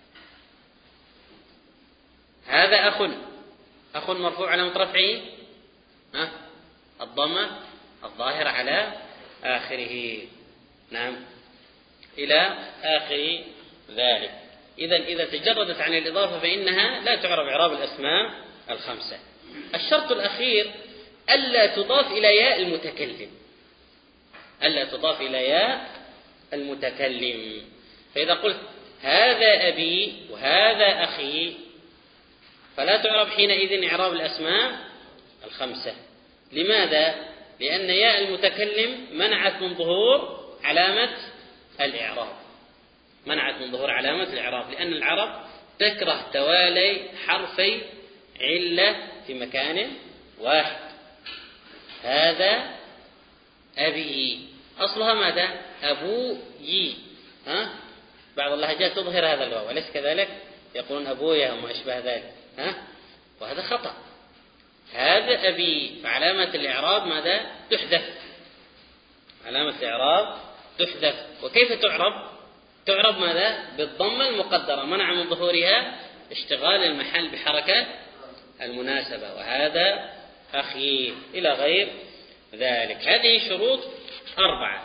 هذا أخ، أخ مرفوع علامة رفعه ها الضمة الظاهرة على آخره. نعم إلى آخر ذلك. إذا إذا تجردت عن الإضافة فإنها لا تعرب إعراب الأسماء الخمسة. الشرط الأخير ألا تضاف إلى ياء المتكلم، ألا تضاف إلى ياء المتكلم. فإذا قلت هذا أبي وهذا أخي فلا تعرب حينئذ إعراب الأسماء الخمسة. لماذا؟ لأن ياء المتكلم منعت من ظهور علامة الإعراب، منعت من ظهور علامة الإعراب، لأن العرب تكره توالي حرفي علة في مكان واحد. هذا أبي أصلها ماذا؟ أبوي. ها؟ بعض اللهجات تظهر هذا الواو أليس كذلك؟ يقولون أبويا وما أشبه ذلك. ها؟ وهذا خطأ. هذا أبي فعلامة الإعراب ماذا؟ تحذف، علامة الإعراب تحذف. وكيف تعرب؟ تعرب ماذا؟ بالضمة المقدرة، منع من ظهورها اشتغال المحل بحركة المناسبة. وهذا أخي إلى غير ذلك. هذه شروط أربعة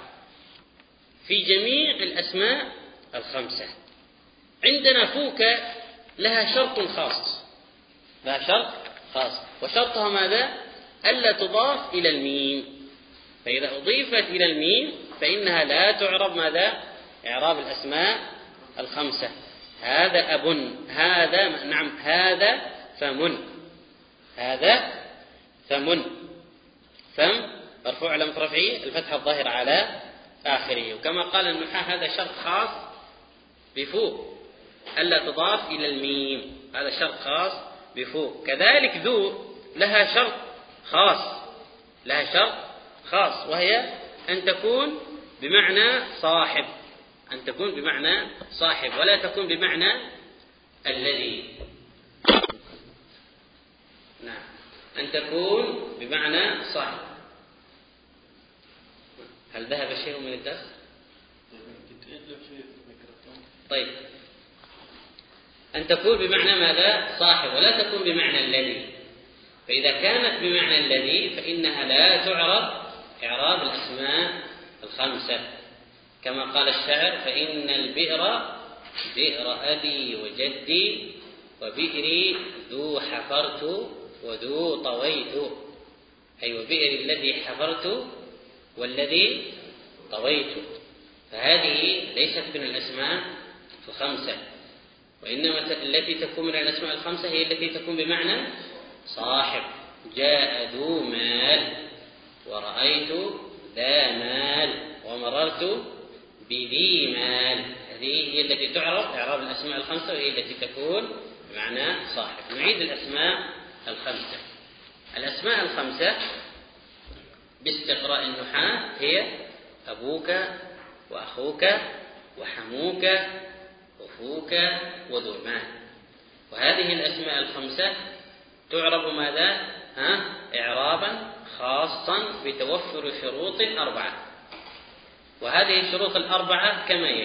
في جميع الأسماء الخمسة. عندنا فوك لها شرط خاص، لها شرط خاص، وشرطها ماذا؟ ألا تضاف إلى الميم. فإذا أضيفت إلى الميم فإنها لا تعرب ماذا؟ إعراب الأسماء الخمسة. هذا أب، هذا نعم هذا فم، هذا فم، فم مرفوع علامة رفعه الفتحة الظاهرة على آخره. وكما قال النحاة هذا شرط خاص بفوق ألا تضاف إلى الميم، هذا شرط خاص بفوق. كذلك ذو لها شرط خاص، لها شرط خاص وهي أن تكون بمعنى صاحب، أن تكون بمعنى صاحب ولا تكون بمعنى الذي. نعم أن تكون بمعنى صاحب. هل ذهب شيء من الدرس؟ طيب أن تكون بمعنى ماذا؟ صاحب ولا تكون بمعنى الذي. فإذا كانت بمعنى الذي فإنها لا تعرب إعراب الأسماء الخمسة. كما قال الشاعر فإن البئر بئر أبي وجدي وبئري ذو حفرت وذو طويت، أي وبئر الذي حفرت والذي طويت. فهذه ليست من الأسماء الخمسة، وإنما التي تكون من الأسماء الخمسة هي التي تكون بمعنى صاحب. جاء ذو مال ورأيت ذا مال ومررت بذي مال. هذه هي التي تعرف إعراب الأسماء الخمسة وهي التي تكون بمعنى صاحب. نعيد الأسماء الخمسة. الأسماء الخمسة باستقراء النحاة هي أبوك وأخوك وحموك وفوك وذو المال. وهذه الأسماء الخمسة تعرب ماذا؟ ها؟ إعرابا خاصا بتوفر شروط أربعة. وهذه الشروط الأربعة كما يلي: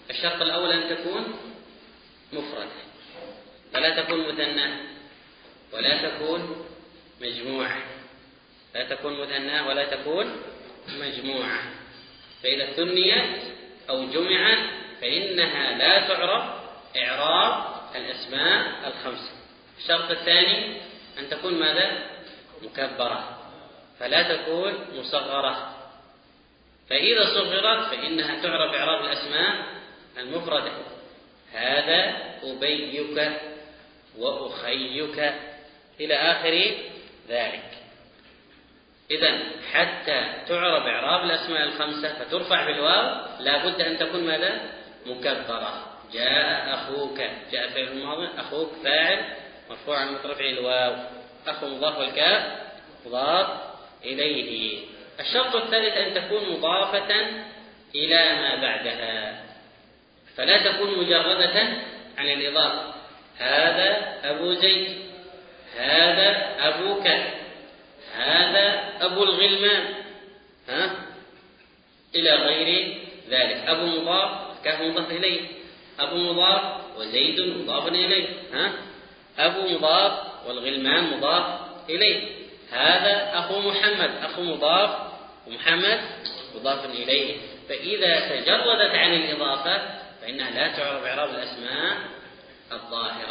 الشرط الأول أن تكون مفردة، فلا تكون مثنى ولا تكون مجموعة، لا تكون مثنى ولا تكون مجموعة. فإذا ثنيت أو جمعت فإنها لا تعرف إعراب الأسماء الخمسة. الشرط الثاني أن تكون ماذا؟ مكبرة، فلا تكون مصغرة، فإذا صغرت فإنها تعرف إعراب الأسماء المفردة. هذا أبيك وأخيك إلى آخر ذلك. إذن حتى تعرف إعراب الأسماء الخمسة فترفع بالواو لا بد أن تكون ماذا؟ مكبرة. جاء أخوك، جاء فعل الماضي، أخوك فاعل مرفوع عن رفعه الواو، أخو مضاف والكاف مضاف إليه. الشرط الثالث أن تكون مضافة إلى ما بعدها، فلا تكون مجردة عن الإضافة. هذا أبو زيد، هذا أبوك، هذا أبو الغلمان، ها؟ إلى غير ذلك. أبو مضاف، كاف مضاف إليه، أبو مضاف وزيد مضاف إليه، ها؟ أبو مضاف والغلمان مضاف إليه. هذا أخو محمد، أخو مضاف ومحمد مضاف إليه. فإذا تجردت عن الإضافة فإنها لا تعرف إعراب الأسماء الظاهرة.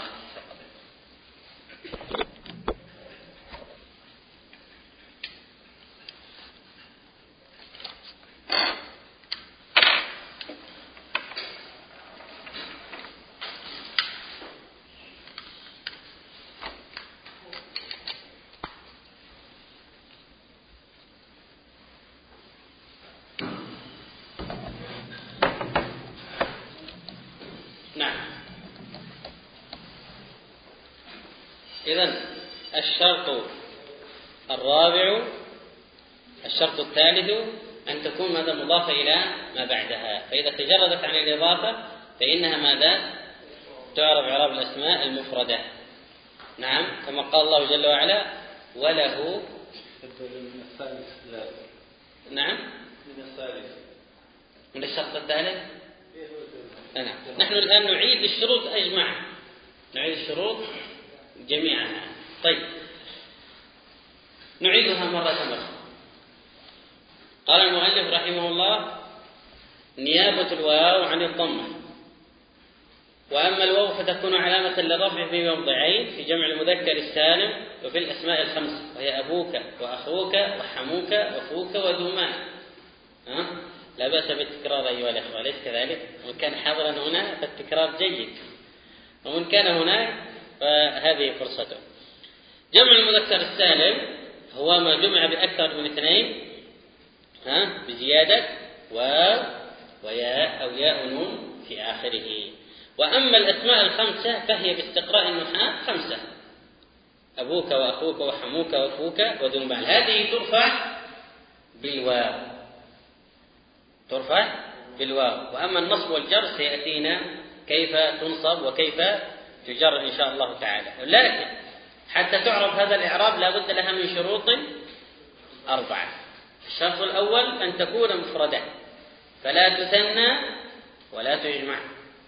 إذن الشرط الرابع، الشرط الثالث أن تكون ماذا؟ مضافة إلى ما بعدها. فإذا تجردت عن الإضافة فإنها ماذا؟ تعرف إعراب الأسماء المفردة. نعم، كما قال الله جل وعلا وله. نعم، من الشرط الثالث. نعم، نحن الآن نعيد الشروط أجمع، نعيد الشروط جميعا. طيب، نعيدها مرة أخرى. قال المؤلف رحمه الله: نيابة الواو عن الضمة. وأما الواو فتكون علامة للرفع في موضعين: في جمع المذكر السالم وفي الأسماء الخمس، وهي أبوك وأخوك وحموك وفوك ودومان. ها؟ لا بأس بالتكرار أيها الأخوة، ليس كذلك؟ ومن كان حاضرا هنا فالتكرار جيد، ومن كان هناك فهذه فرصته. جمع المذكر السالم هو ما جمع بأكثر من اثنين، ها، بزيادة واو وياء أو ياء نون في آخره. وأما الأسماء الخمسة فهي باستقراء النحاة خمسة: أبوك وأخوك وحموك وفوك وذو مال. هذه ترفع بالواو، ترفع بالواو. وأما النصب والجر سيأتينا كيف تنصب وكيف تجر إن شاء الله تعالى. لكن حتى تعرف هذا الإعراب لا بد لها من شروط أربعة. الشرط الأول أن تكون مفردة، فلا تثنى ولا تجمع،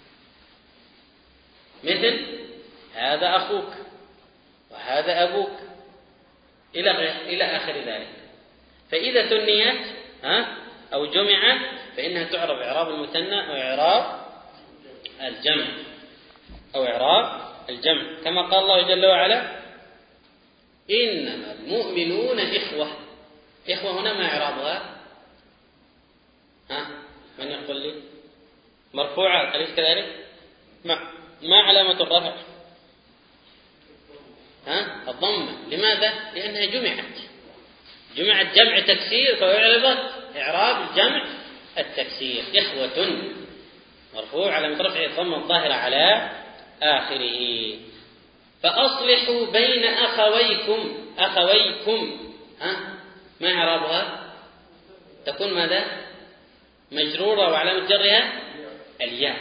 مثل هذا أخوك وهذا أبوك إلى إلى آخر ذلك. فإذا ثنيت ها أو جمعت فإنها تعرف إعراب المثنى أو إعراب الجمع أو إعراب الجمع، كما قال الله جل وعلا: إنما المؤمنون إخوة. إخوة هنا ما إعرابها؟ ها، من يقول لي؟ مرفوعة، أليس كذلك؟ ما ما علامة الرفع؟ ها، الضمة. لماذا؟ لأنها جمعت، جمعت جمع تكسير فأعربت إعراب الجمع التكسير. إخوة مرفوع علامة رفعه الضمة الظاهرة على آخره. فأصلحوا بين أخويكم. أخويكم ها، ما إعرابها؟ تكون ماذا؟ مجرورة وعلامة جرها الياء.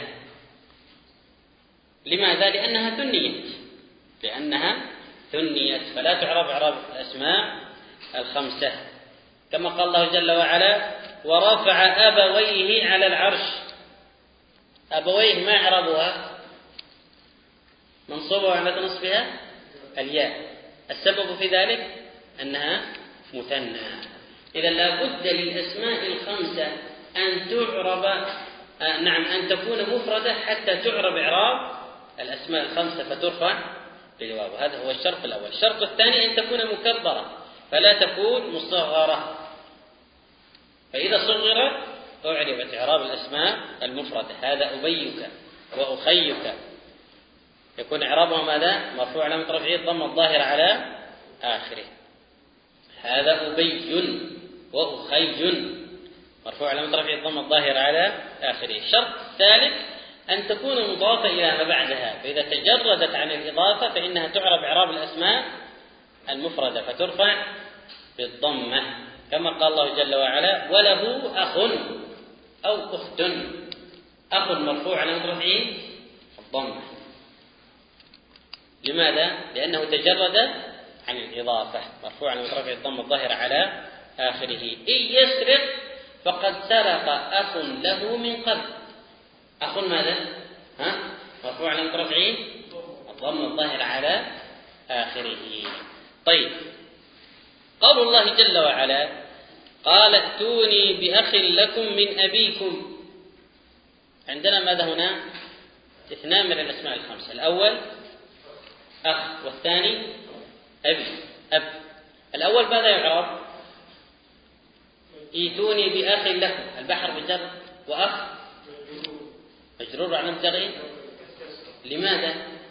لماذا؟ لأنها ثنيت، لأنها ثنيت فلا تعرب إعراب الأسماء الخمسة، كما قال الله جل وعلا: ورفع أبويه على العرش. أبويه ما إعرابها؟ منصوبة وعلامة نصبها الياء. السبب في ذلك أنها مثنى. إذا لابد للأسماء الخمسة أن تعرب آه نعم أن تكون مفردة حتى تعرب إعراب الأسماء الخمسة فترفع بالواو. هذا هو الشرط الأول. الشرط الثاني أن تكون مكبرة فلا تكون مصغرة، فإذا صغرت أعربت إعراب الأسماء المفردة. هذا أبيك وأخيك يكون إعرابها ماذا؟ مرفوع علامة رفعه الضمة الظاهرة على آخره. هذا أبي وأخي مرفوع علامة رفعه الضمة الظاهرة على آخره. الشرط الثالث أن تكون مضافة إلى ما بعدها، فإذا تجردت عن الإضافة فإنها تعرب إعراب الأسماء المفردة فترفع بالضمة، كما قال الله جل وعلا: وله أخ أو أخت. أخ مرفوع علامة رفعه الضمة. لماذا؟ لأنه تجرد عن الإضافة، مرفوع علامة رفعه الضمة الظاهرة على آخره. إن يسرق فقد سرق أخ له من قبل. أخ ماذا؟ ها؟ مرفوع علامة رفعه الضمة الظاهرة على آخره. طيب، قول الله جل وعلا: قال ائتوني بأخ لكم من أبيكم. عندنا ماذا هنا؟ اثنان من الأسماء الخمسة. الأول أخ والثاني أبي أب. الأول ماذا يعرب؟ ائتوني بأخ لكم. البحر بجر وأخ مجرور على جره. لماذا؟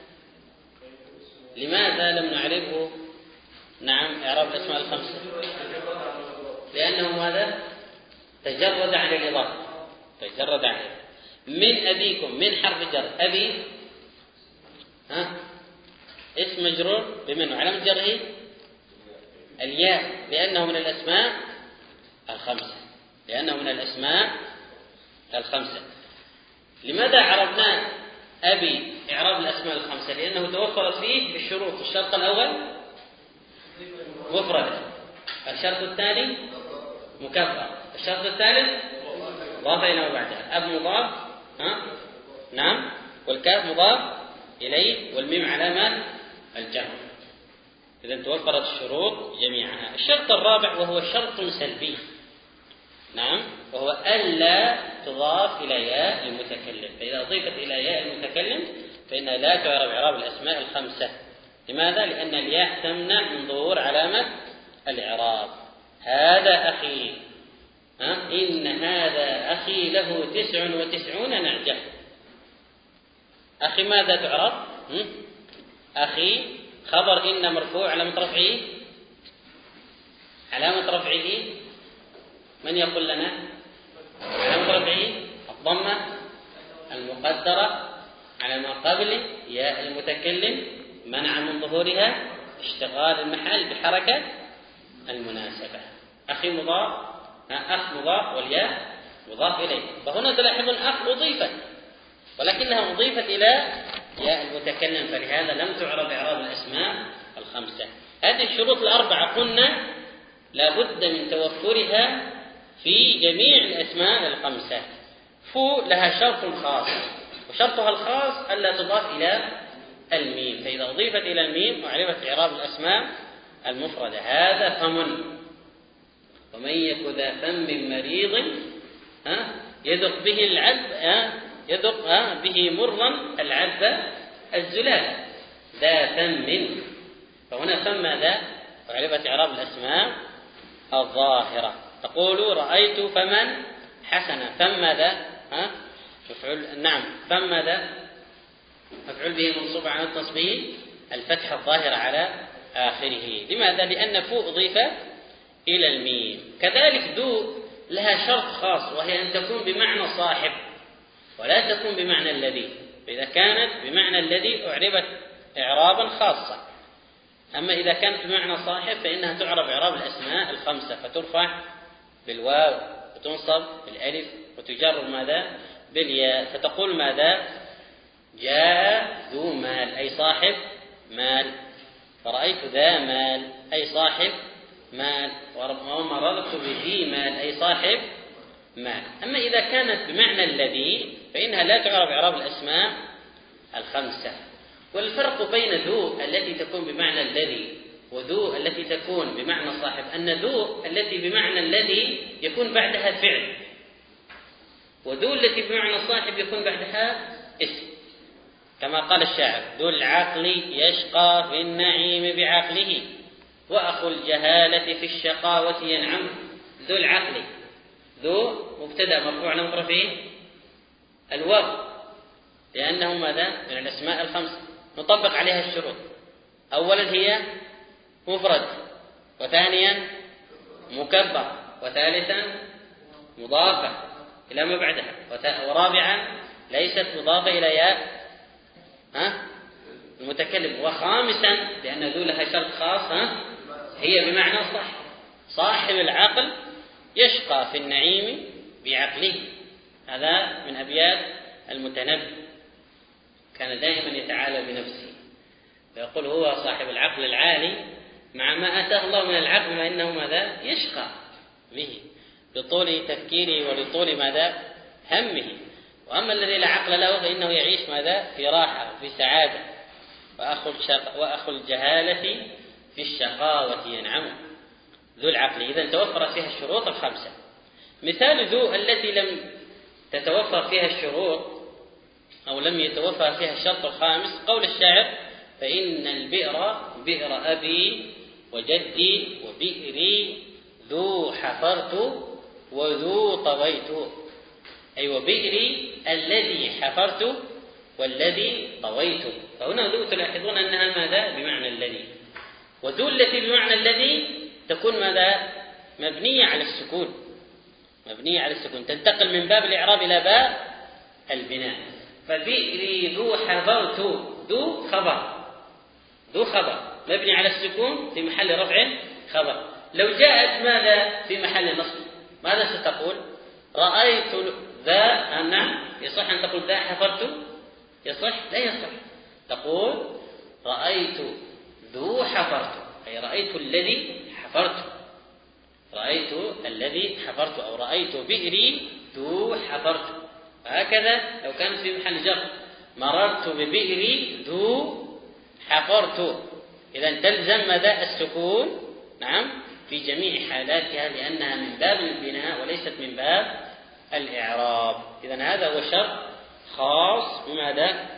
لماذا لم نعرفه؟ نعم، إعراب الأسماء الخمسة لأنه ماذا؟ تجرد عن الإضافة. تجرد عن الإضافة. من أبيكم، من حرف جر. أبي ها اسم مجرور بمن علامة جره الياء، لأنه من الأسماء الخمسة. لأنه من الأسماء الخمسة. لماذا عرفنا أبي إعراب الأسماء الخمسة؟ لأنه توفرت فيه الشروط. الشرط الأول مفردة، الشرط الثاني مكبر، الشرط الثالث مضاف إلى ما بعدها. أب مضاف ها نعم، والكاف مضاف إليه، والميم علامة الجر. إذا توفرت الشروط جميعها. الشرط الرابع وهو شرط سلبي، نعم، وهو ألا تضاف إلى ياء المتكلم. فإذا أضيفت إلى ياء المتكلم فإنها لا تعرب إعراب الأسماء الخمسة. لماذا؟ لأن الياء تمنع من ظهور علامة الإعراب. هذا أخي، ها؟ إن هذا أخي له تسع وتسعون نعجة. أخي ماذا تعرب؟ أخي خبر إن مرفوع علامة رفعه علامة رفعه من يقول لنا؟ علامة رفعه الضمة المقدرة على ما قبل ياء المتكلم، منع من ظهورها اشتغال المحل بحركة المناسبة. أخي مضاف، أخ مضاف والياء مضاف إليه. فهنا تلاحظون أخ أضيفت، ولكنها أضيفت إلى ياء المتكلم، فلهذا لم تعرب إعراب الأسماء الخمسة. هذه الشروط الأربعة قلنا لابد من توفرها في جميع الأسماء الخمسة. فو لها شرط خاص، وشرطها الخاص ألا تضاف إلى الميم، فإذا أضيفت إلى الميم أعربت إعراب الأسماء المفردة. هذا فم، ومن يك ذا فم مريض ها يذق به العذب ها يذق ها به مرا العذب الزلال. ذا فم، فهنا فم ماذا؟ أعربت إعراب الأسماء الظاهرة. تقول رأيت فمن حسنا. فم ماذا؟ ها مفعول، نعم، فم ماذا؟ مفعول به منصوب على تصبيه الفتحة الظاهرة على آخره. لماذا؟ لأن فو أضيف إلى الميم. كذلك ذو لها شرط خاص، وهي أن تكون بمعنى صاحب ولا تكون بمعنى الذي. فإذا كانت بمعنى الذي أعربت إعرابا خاصا، أما إذا كانت بمعنى صاحب فإنها تعرب إعراب الأسماء الخمسة، فترفع بالواو وتنصب بالألف وتجر ماذا؟ بالياء. فتقول ماذا؟ جاء ذو مال أي صاحب مال، فرأيت ذا مال أي صاحب مال، ومررت بذي مال أي صاحب مال. أما إذا كانت بمعنى الذي فإنها لا تعرف إعراب الأسماء الخمسة. والفرق بين ذو التي تكون بمعنى الذي وذو التي تكون بمعنى صاحب أن ذو التي بمعنى الذي يكون بعدها فعل، وذو التي بمعنى صاحب يكون بعدها اسم، كما قال الشاعر: ذو العقل يشقى في النعيم بعقله، وأخو الجهالة في الشقاوة ينعم. ذو العقل، ذو مبتدأ مرفوع على مفرده الواو، لأنه ماذا؟ من الأسماء الخمسة نطبق عليها الشروط. أولا هي مفرد، وثانيا مكبر، وثالثا مضافة إلى ما بعدها، ورابعا ليست مضافة إلى ياء ها المتكلم، وخامسا لأن ذو لها شرط خاص ها هي بمعنى صح. صاحب العقل يشقى في النعيم بعقله. هذا من أبيات المتنبي، كان دائما يتعالى بنفسه ويقول هو صاحب العقل العالي مع ما آتاه الله من العقل، ما إنه ماذا؟ يشقى به بطول تفكيره ولطول ماذا؟ همه. وأما الذي لا عقل له فإنه يعيش ماذا؟ في راحة وفي سعادة. وأخو, الشق... وأخو الجهالة في الشقاوة ينعم. ذو العقل إذن توفرت فيها الشروط الخمسة. مثال ذو التي لم تتوفر فيها الشروط أو لم يتوفر فيها الشرط الخامس، قول الشاعر: فإن البئر بئر أبي وجدي وبئري ذو حفرت وذو طويت. أي وبئري الذي حفرت والذي طويت. فهنا ذو تلاحظون أنها ماذا؟ بمعنى الذي. وذو التي بمعنى الذي تكون ماذا؟ مبنية على السكون، مبنية على السكون، تنتقل من باب الإعراب إلى باب البناء. فبئري ذو حفرت، ذو خبر، ذو خبر مبني على السكون في محل رفع خبر. لو جاءت ماذا في محل نصب ماذا ستقول؟ رأيت ذا. نعم يصح أن تقول ذا حفرت؟ يصح؟ لا يصح. تقول رأيت ذو حفرت، أي رأيت الذي حفرت، رأيت الذي حفرت، أو رأيت بئري ذو حفرت. هكذا لو كانت في محل جر مررت ببئري ذو حفرت، إذن تلزم ماذا؟ السكون. نعم في جميع حالاتها، لأنها من باب البناء وليست من باب الإعراب. إذن هذا هو شرط خاص بماذا؟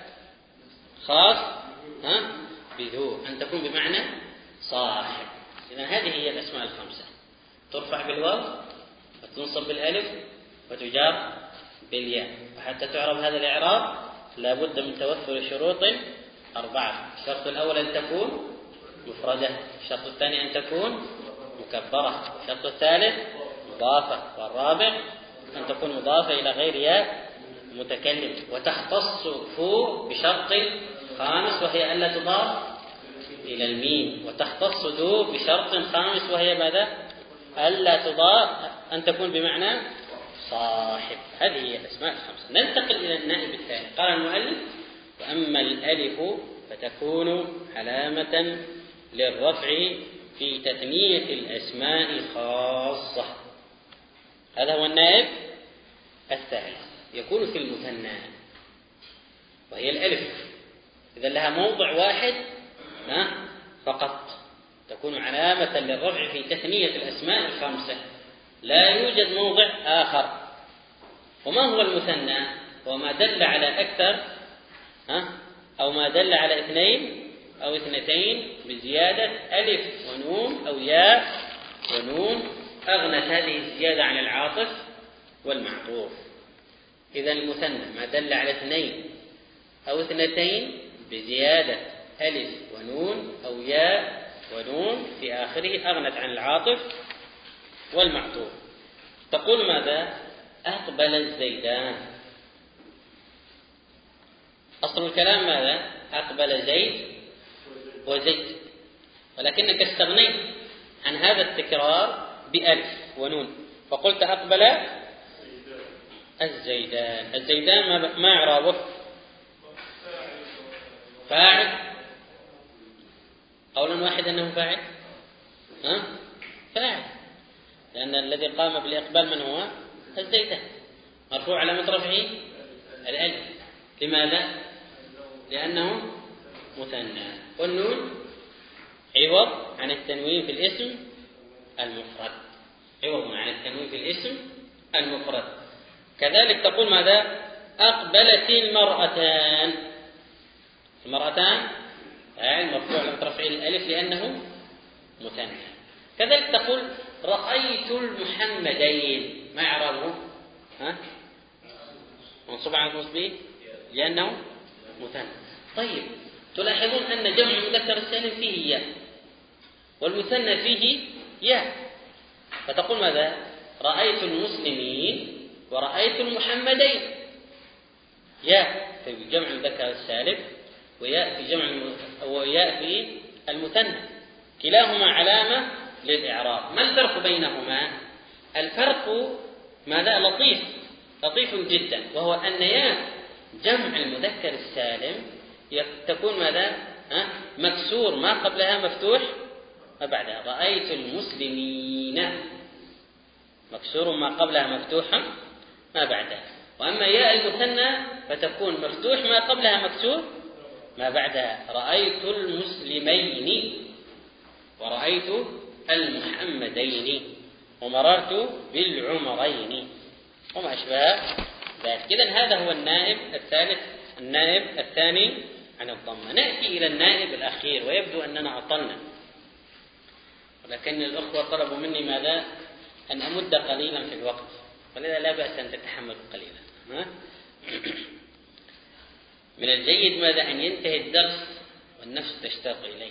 خاص ها بذو، أن تكون بمعنى صاحب. إذن هذه هي الأسماء الخمسة، ترفع بالواو وتنصب بالألف وتجار بالياء. وحتى تعرب هذا الإعراب لا بد من توفر شروط أربعة. الشرط الأول أن تكون مفردة، الشرط الثاني أن تكون مكبرة، الشرط الثالث مضافة، والرابع أن تكون مضافة إلى غير ياء متكلم. وتختص فو بشرط خامس وهي ألا تضاف إلى الميم، وتختص ذو بشرط خامس وهي ماذا؟ ألا تضاف، أن تكون بمعنى صاحب. هذه هي الأسماء الخمسة. ننتقل إلى النائب الثاني. قال المؤلف: وأما الألف فتكون علامة للرفع في تثنية الأسماء خاصة. هذا هو النائب الثالث، يكون في المثنى وهي الألف. إذا لها موضع واحد فقط، تكون علامة للرفع في تثنية الأسماء الخمسة، لا يوجد موضع آخر. وما هو المثنى؟ هو ما دل على أكثر أو ما دل على اثنين أو اثنتين بزيادة ألف ونون أو ياء ونون، أغنت هذه الزيادة عن العاطف والمعطوف. إذا المثنى ما دل على اثنين أو اثنتين بزيادة ألف ونون أو ياء ونون في آخره، أغنت عن العاطف والمعطوف. تقول ماذا؟ أقبل الزيدان. أصل الكلام ماذا؟ أقبل زيد وزيد، ولكنك استغنيت عن هذا التكرار بألف ونون فقلت أقبل الزيدان. الزيدان ما إعرابه؟ فاعل. قولا واحد أنه فاعل، ها؟ فاعل، لأن الذي قام بالإقبال من هو؟ الزيدان مرفوع على رفعه الألف. لماذا؟ لأنه مثنى. والنون عوض عن التنوين في الاسم المفرد، عوض عن التنوين في الاسم المفرد. كذلك تقول ماذا؟ أقبلت المرأتان، المرأتان فاعل مرفوع على رفعه الألف لأنه مثنى. كذلك تقول رأيت المحمدين، ما إعرابه؟ ها؟ منصوب على المثنى لأنه مثنى. طيب تلاحظون أن جمع المذكر السالم فيه ياء والمثنى فيه ياء، فتقول ماذا؟ رأيت المسلمين ورأيت المحمدين، ياء في جمع المذكر السالم وياء في جمع الم... وياء في المثنى، كلاهما علامة للإعراب. ما الفرق بينهما؟ الفرق ماذا؟ لطيف لطيف جدا، وهو أن ياء جمع المذكر السالم تكون ماذا؟ ها؟ مكسور ما قبلها مفتوح ما بعدها. رأيت المسلمين مكسور ما قبلها مفتوحا ما بعدها. وأما ياء المثنى فتكون مفتوح ما قبلها مكسور ما بعدها. رأيت المسلمين ورأيت المحمدين ومررت بالعمرين وما أشبه ذلك. إذن هذا هو النائب الثالث، النائب الثاني عن الضمة. نأتي إلى النائب الأخير، ويبدو أننا عطلنا، ولكن الأخوة طلبوا مني ماذا؟ أن أمد قليلا في الوقت، ولذا لا بأس أن تتحمل قليلا. ها؟ من الجيد ماذا؟ أن ينتهي الدرس والنفس تشتاق إليه.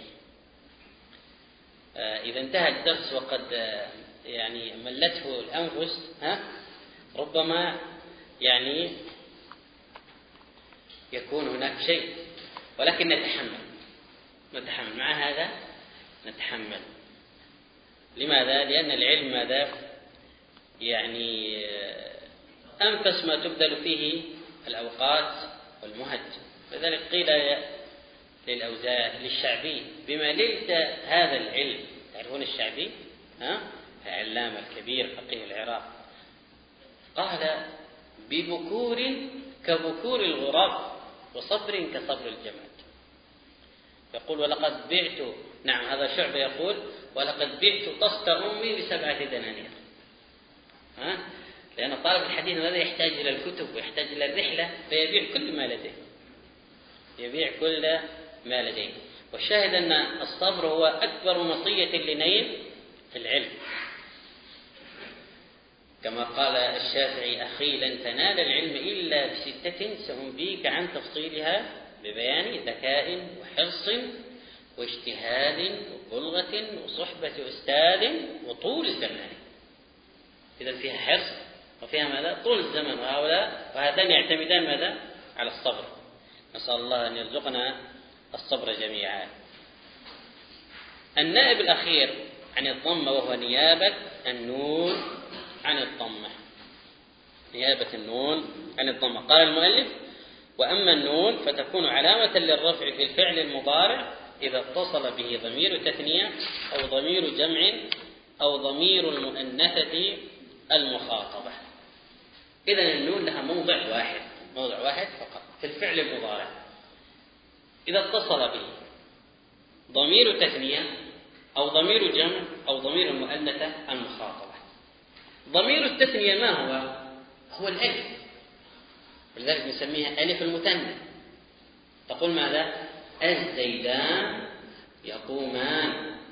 آه إذا انتهى الدرس وقد آه يعني ملته الأنفس، ها؟ ربما يعني يكون هناك شيء، ولكن نتحمل نتحمل مع هذا نتحمل. لماذا؟ لأن العلم ماذا؟ يعني أنفس ما تبذل فيه الأوقات والمهج. لذلك قيل للأوزاع للشعبي بما ليس هذا العلم. تعرفون الشعبي؟ ها؟ العلامة الكبير فقيه العراق، قال ببكور كبكور الغراب وصبر كصبر الجماد. يقول ولقد بعت، نعم هذا شعبة يقول ولقد بعت طست أمي بسبعة دنانير. ها؟ لأن طالب الحديث ماذا؟ يحتاج إلى الكتب ويحتاج إلى الرحلة، فيبيع كل ما لديه، يبيع كل ما لديه. والشاهد أن الصبر هو أكبر مطية لنيل العلم، كما قال الشافعي أخي لن تنال العلم إلا بستة سأنبيك عن تفصيلها ببيان ذكاء وحرص واجتهاد وبلغة وصحبة أستاذ وطول الزمان. إذا فيها حرص وفيها ماذا؟ طول الزمن، وهؤلاء وهذان يعتمدان ماذا؟ على الصبر. نسأل الله أن يرزقنا الصبر جميعا. النائب الأخير عن الضمة وهو نيابة النون عن الضمة، نيابة النون عن الضمة. قال المؤلف وأما النون فتكون علامة للرفع في الفعل المضارع إذا اتصل به ضمير تثنية أو ضمير جمع أو ضمير المؤنثة المخاطبة. إذن النون لها موضع واحد، موضع واحد فقط في الفعل المضارع إذا اتصل به ضمير تثنية أو ضمير جمع أو ضمير المؤنثة المخاطبة. ضمير التثنية ما هو؟ هو الألف، ولذلك نسميها ألف المثنى. تقول ماذا؟ الزيدان يقومان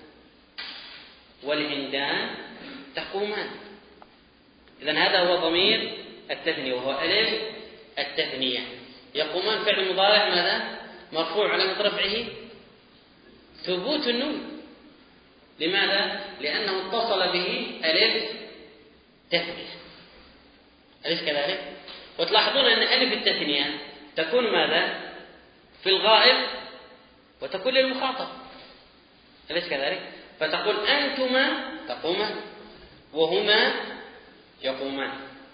والهندان تقومان. إذن هذا هو ضمير التثنية وهو ألف التثنية. يقومان فعل مضارع ماذا؟ مرفوع علامة رفعه ثبوت النون. لماذا؟ لأنه اتصل به ألف تثنية. أليس كذلك؟ وتلاحظون أن ألف التثنية تكون ماذا؟ في الغائب وتكون للمخاطب. أليس كذلك؟ فتقول أنتما تقومان وهما يقومان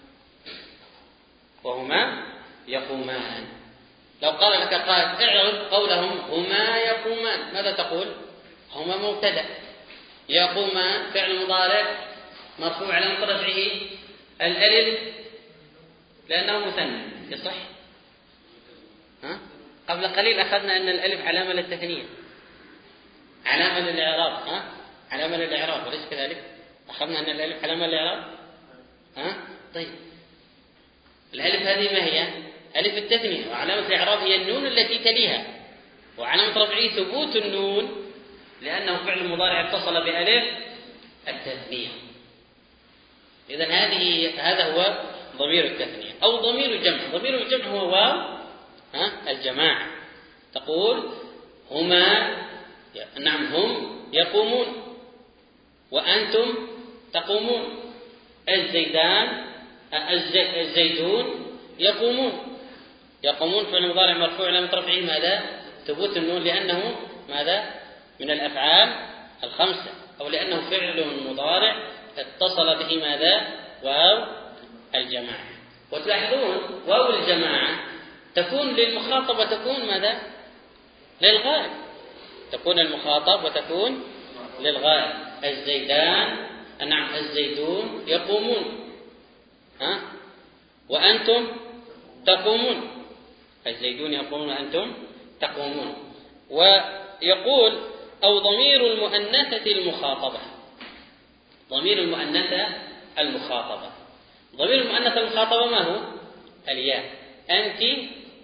وهما يقومان. لو قال لك قائل اعرض قولهم هما يقومان، ماذا تقول؟ هما مبتدأ، يقومان فعل مضارع مرفوع على رفعه الألف لأنه مثنى يصح؟ ها؟ قبل قليل أخذنا أن الألف علامة للتثنية، علامة للإعراب، ها؟ علامة للإعراب وليس كذلك؟ أخذنا أن الألف علامة للإعراب؟ ها؟ طيب الألف هذه ما هي؟ ألف التثنية، وعلامة الإعراب هي النون التي تليها، وعلامة رفعه ثبوت النون لأنه فعل مضارع اتصل بألف التثنية. إذن هذه هذا هو ضمير التثنية أو ضمير الجمع. ضمير الجمع هو واو ها الجماعة، تقول هما، نعم هم يقومون، وأنتم تقومون، الزيدان الزيدون يقومون. يقومون فعل مضارع مرفوع علامة رفعه ماذا؟ ثبوت النون لأنه ماذا؟ من الأفعال الخمسة، أو لأنه فعل مضارع اتصل به ماذا؟ واو الجماعة. وتلاحظون واو الجماعة تكون للمخاطب وتكون ماذا؟ للغائب. تكون المخاطب وتكون للغائب. الزيدان نعم الزيدون يقومون، ها؟ وأنتم تقومون. الزيدون يقومون وأنتم تقومون. ويقول أو ضمير المؤنثة المخاطبة. ضمير المؤنثة المخاطبة. ضمير المؤنثة المخاطبة ما هو؟ الياء. أنت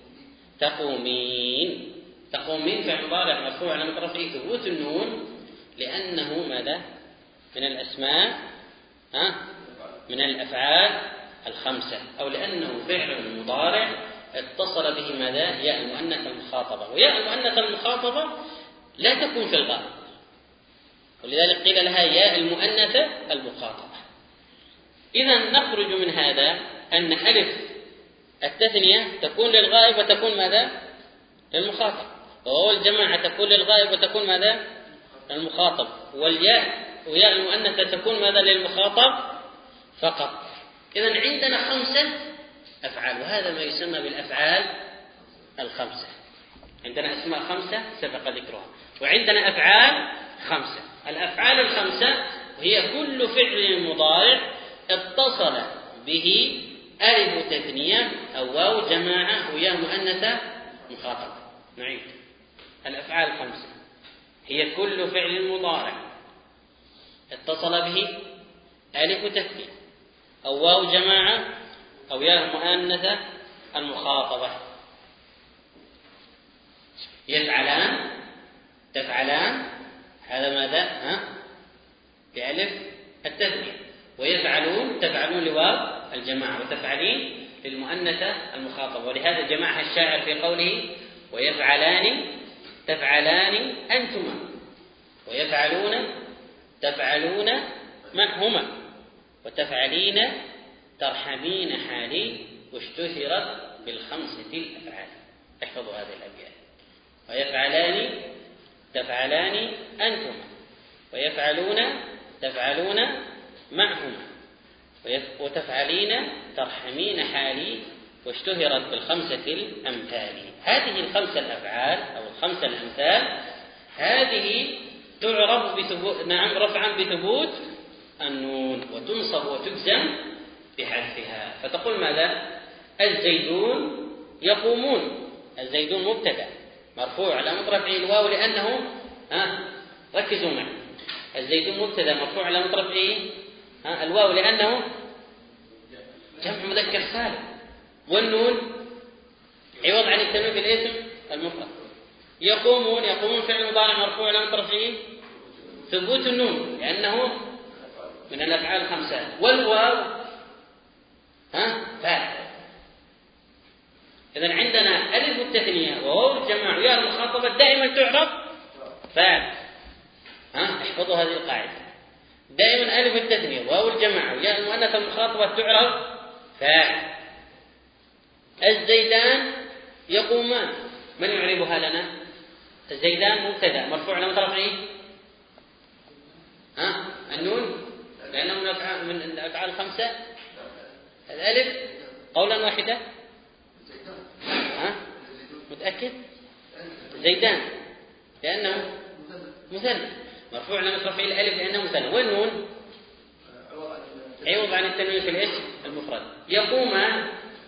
تقومين. تقومين فعل مضارع مرفوع علامة رفعه ثبوت النون لأنه ماذا؟ من الأسماء ها؟ من الأفعال الخمسة، أو لأنه فعل مضارع اتصل به ماذا؟ ياء المؤنثة المخاطبة. وياء المؤنثة المخاطبة لا تكون في الغائب، ولذلك قيل لها ياء المؤنثة المخاطبة. إذا نخرج من هذا أن ألف التثنية تكون للغائب وتكون ماذا؟ للمخاطب. وهو الجماعة تكون للغائب وتكون ماذا؟ للمخاطب. والياء وياء المؤنثة تكون ماذا؟ للمخاطب فقط. إذن عندنا خمسة أفعال، وهذا ما يسمى بالأفعال الخمسة. عندنا أسماء خمسة سبق ذكرها، وعندنا أفعال خمسة. الأفعال الخمسة هي كل فعل مضارع اتصل به ألف تثنية أو واو جماعة وياء مؤنثة مخاطبة. نعيد. الأفعال الخمسة هي كل فعل مضارع اتصل به ألف تثنية أو واو جماعة أو ياء مؤنثة المخاطبة. يفعلان تفعلان هذا ماذا؟ ها؟ بألف التثنية. ويفعلون تفعلون لواو الجماعة، وتفعلين للمؤنثة المخاطبة. ولهذا جمعها الشاعر في قوله ويفعلان تفعلان أنتما، ويفعلون تفعلون معهما، وتفعلين ترحمين حالي، واشتهرت بالخمسة الأفعال. احفظوا هذه الأبيات. ويفعلان تفعلان أنتما، ويفعلون تفعلون معهما، وتفعلين ترحمين حالي، واشتهرت بالخمسة الأمثال. هذه الخمسة الأفعال أو الخمسة الأمثال هذه تعرف بثبوت نعم رفعا بثبوت النون، وتنصب وتجزم بحذفها. فتقول ماذا؟ الزيدون يقومون. الزيدون مبتدأ مرفوع على رفعه الواو لأنه ها ركزوا معي. الزيدون مبتدأ مرفوع على رفعه ها الواو لأنه جمع مذكر سالم، والنون عوض عن التنوين في الاسم المفرد. يقومون يقومون فعل مضارع مرفوع على رفعه ثبوت النون لأنه من الأفعال الخمسة. والواو ها فاعل. إذن عندنا ألف التثنية وواو الجماعة وياء المخاطبة دائما تعرف فاعل. ها احفظوا هذه القاعدة. دائما ألف التثنية وواو الجماعة وياء المؤنثة المخاطبة تعرف فاعل. الزيدان يقومان، من يعربها لنا؟ الزيدان مبتدأ مرفوع على رفعه ها النون لأنه من الأفعال من الأفعال الخمسة. الألف قولا واحدا ها متأكد؟ زيدان لأنه مثنى مرفوع على رفعه الألف لأنه مثنى، والنون عوض عن التنوين في الاسم المفرد. يقوم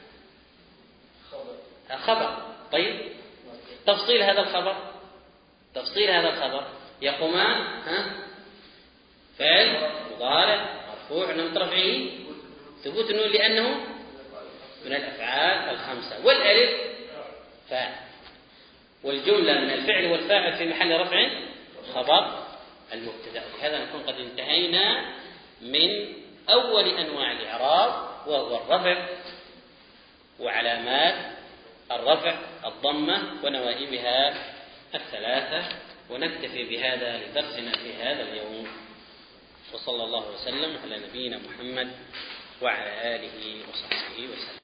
خبر. طيب تفصيل هذا الخبر تفصيل هذا الخبر يقومان ها فعل مضارع مرفوع علامة رفعه ثبوت النون لأنه من الأفعال الخمسة، والألف فاعل، والجملة من الفعل والفاعل في محل رفع خبر المبتدأ. بهذا نكون قد انتهينا من أول أنواع الإعراب وهو الرفع وعلامات الرفع الضمة ونوائبها الثلاثة، ونكتفي بهذا لدرسنا في هذا اليوم، وصلى الله وسلم على نبينا محمد وعلى آله وصحبه وسلم.